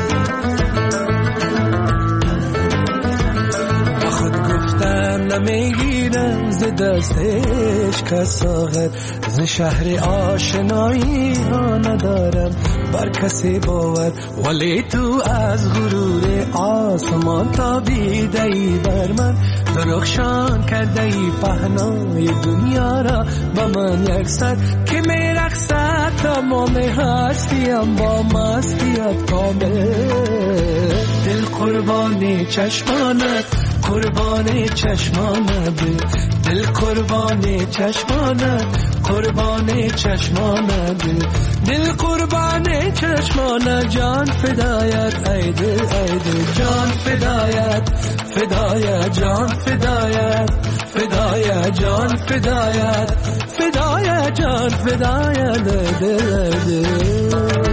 نمیگیرم ز دست هیچ کس آخر، ز شهر آشنایی ها ندارم بر کسی باور. ولی تو از غرور آسمان تابیده ای بر من، درخشان کرده ای پهنای دنیا را به من یکسر، که میرقصد تمام هستیم با مستیت کامل. دل قربانی چشمانت، قربانی چشمانت، دل قربانی چشمانت، قربانی چشمانت، دل قربانی چشمانت. جان فدایت ای دل ای دل، جان فدایت فدایت، جان فدایت فدایت، جان فدایت فدایت، جان فدایت دل دل.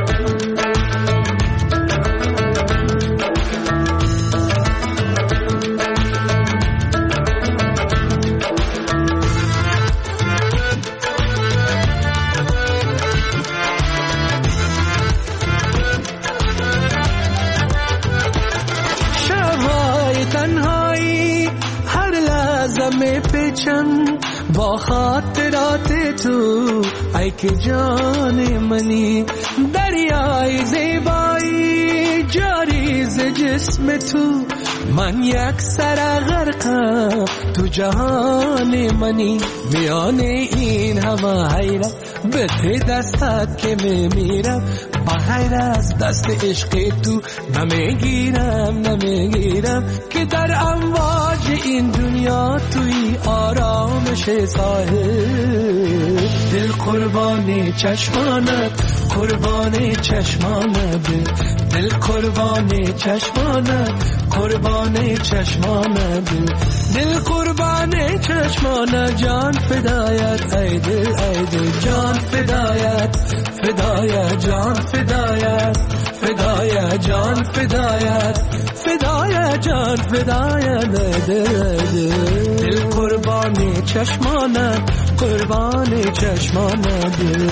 با خاطرات تو ای که جان منی، دریای زیبایی جاری ز جسم تو. من یک سر غرقم تو جهان منی، میان این همه حیرت به ته دستت که میمیرم. بغیر از دست عشق تو نمیگیرم نمیگیرم، که در امواج این دنیا توی آرامش ساحل. دل قربانی چشمانت، قربانی چشمانت، دل قربانی چشمانت، قربانی چشمانت، دل قربانی چشمانت. جان فدایت ای دل ای دل، جان فدایت فدایت، جان فدایت فدایت، جان فدایت فدایت، جان فدایت دل دل. دل قربانی چشمانت، قربانی چشمانت، دل.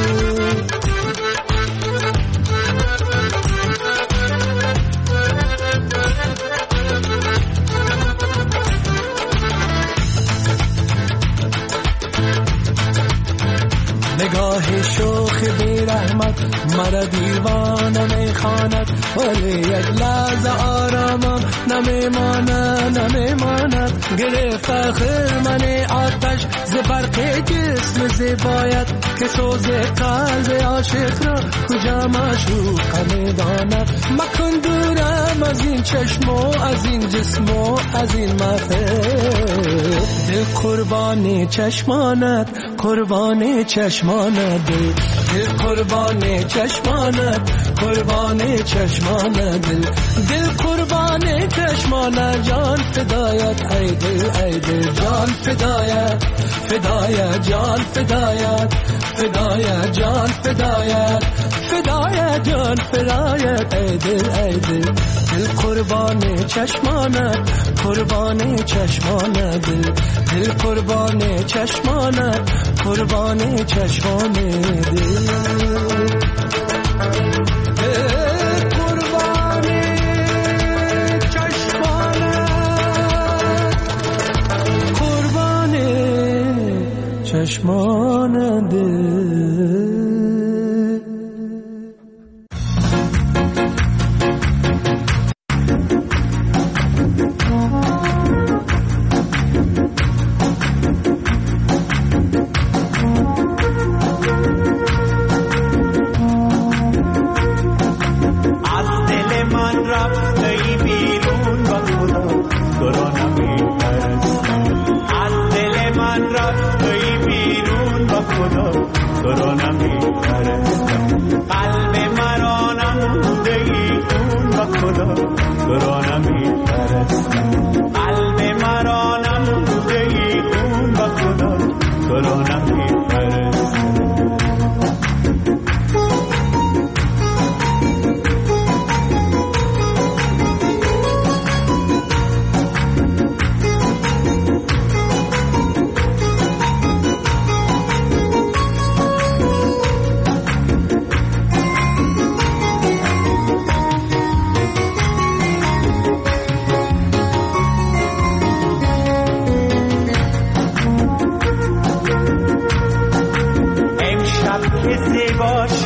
نگاه شوخ بی رحمت مرا دیوانه میخواند، ولی یک لحظه آرامم نمیماند نمیماند. گرفت آخر من آتش ز برق جسم زیبایت، که سوز قلب عاشق را کجا معشوق میداند. مکن دورم از این چشم و از این جسم و از این محفل. دل قربانی چشمانت، قربانی چشمانت، دل قربانی چشمانت، قربانی چشمانت، دل دل قربانی چشمانت. جان فدایت ای دل ای دل، جان فدایت فدایت، جان فدایت فدایت، جان فدایت فدایت، جان فدایت ای دل ای دل. دل قربانی چشمانت، قربانی چشمانت، دل دل قربانی چشمانت، قربانی چشمانت، دل. چشمان دل.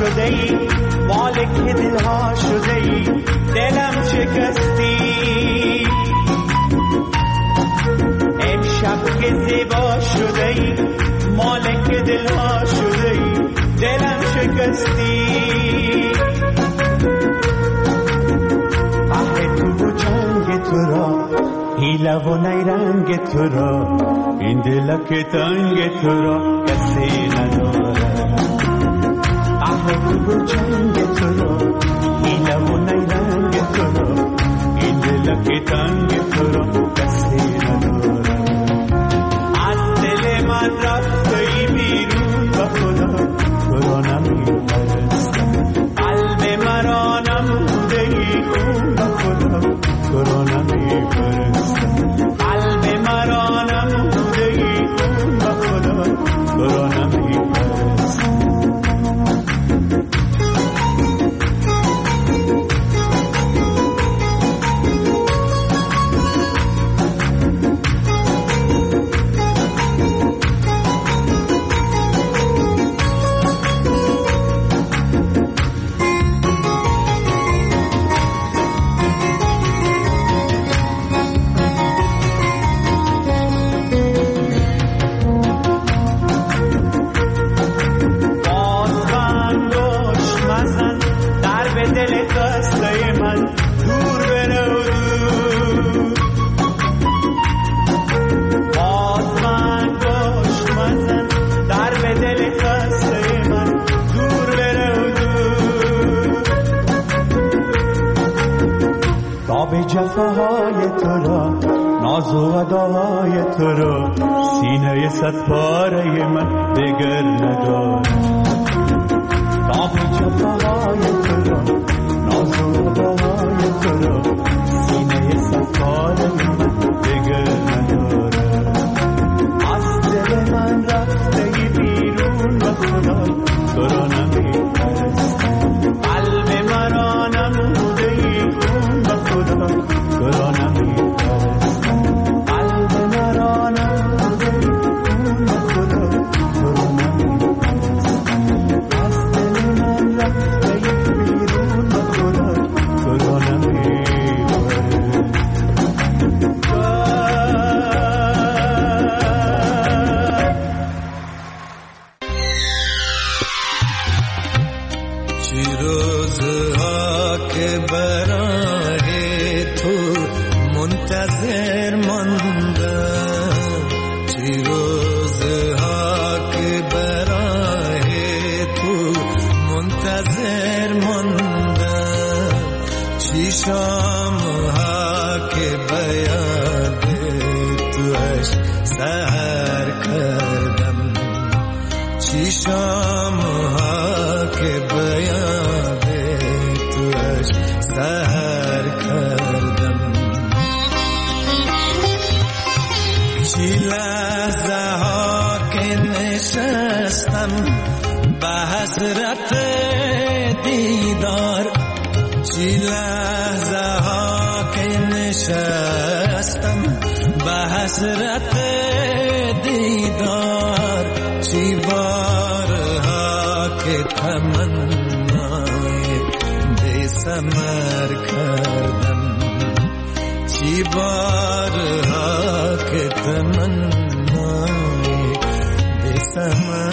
شده ای، مالک دلها شده ای، دلم شکستی. امشب که زیبا شده ای، مالک دلها شده ای، دلم شکستی. اه تو جنگ تو را، حیله و نیرنگ تو را، این دل که تنگ تو را کسی نداره. اه تو جنگ تو را، حیله و نیرنگ تو را، این دل که تنگ تو را کسی نداره. از دل من رفتی بیرون و خدا تو را نمی‌پرستم. قلب مرا نموده ای خون و خدا تو را نمی‌پرستم. قلب مرا نموده ای خون و خدا تو را نمی‌پرستم. جفاهای تو را، ناز و اداهای تو را، سینه صد پاره من دگر ندارد. تاب جفاهای تو را، ناز و اداهای تو را، سینه صد پاره من دگر ندارد. از دل من رفته بیرون و خدا تو را نمی‌پرستم. قلب مرا نموده ای خون و خدا تو را نمی‌پرستم. قلب مرا نموده ای خون و خدا تو را نمی‌پرستم. از دل من رفته بیرون و خدا تو را نمی‌پرستم. چی روزها که برای تو منتظر ماندم، چی روزها که برای تو منتظر ماندم، چی شامها که به یاد توش سحر کردم، چی شامها که به یاد توش سحر کردم. چی لحظه ها که نشستم به حسرت دیدار، چی لحظه ها که نشستم به حسرت دیدار، چی بارها که تمنای بی ثمر کردم، چی بارها که تمنای بی ثمر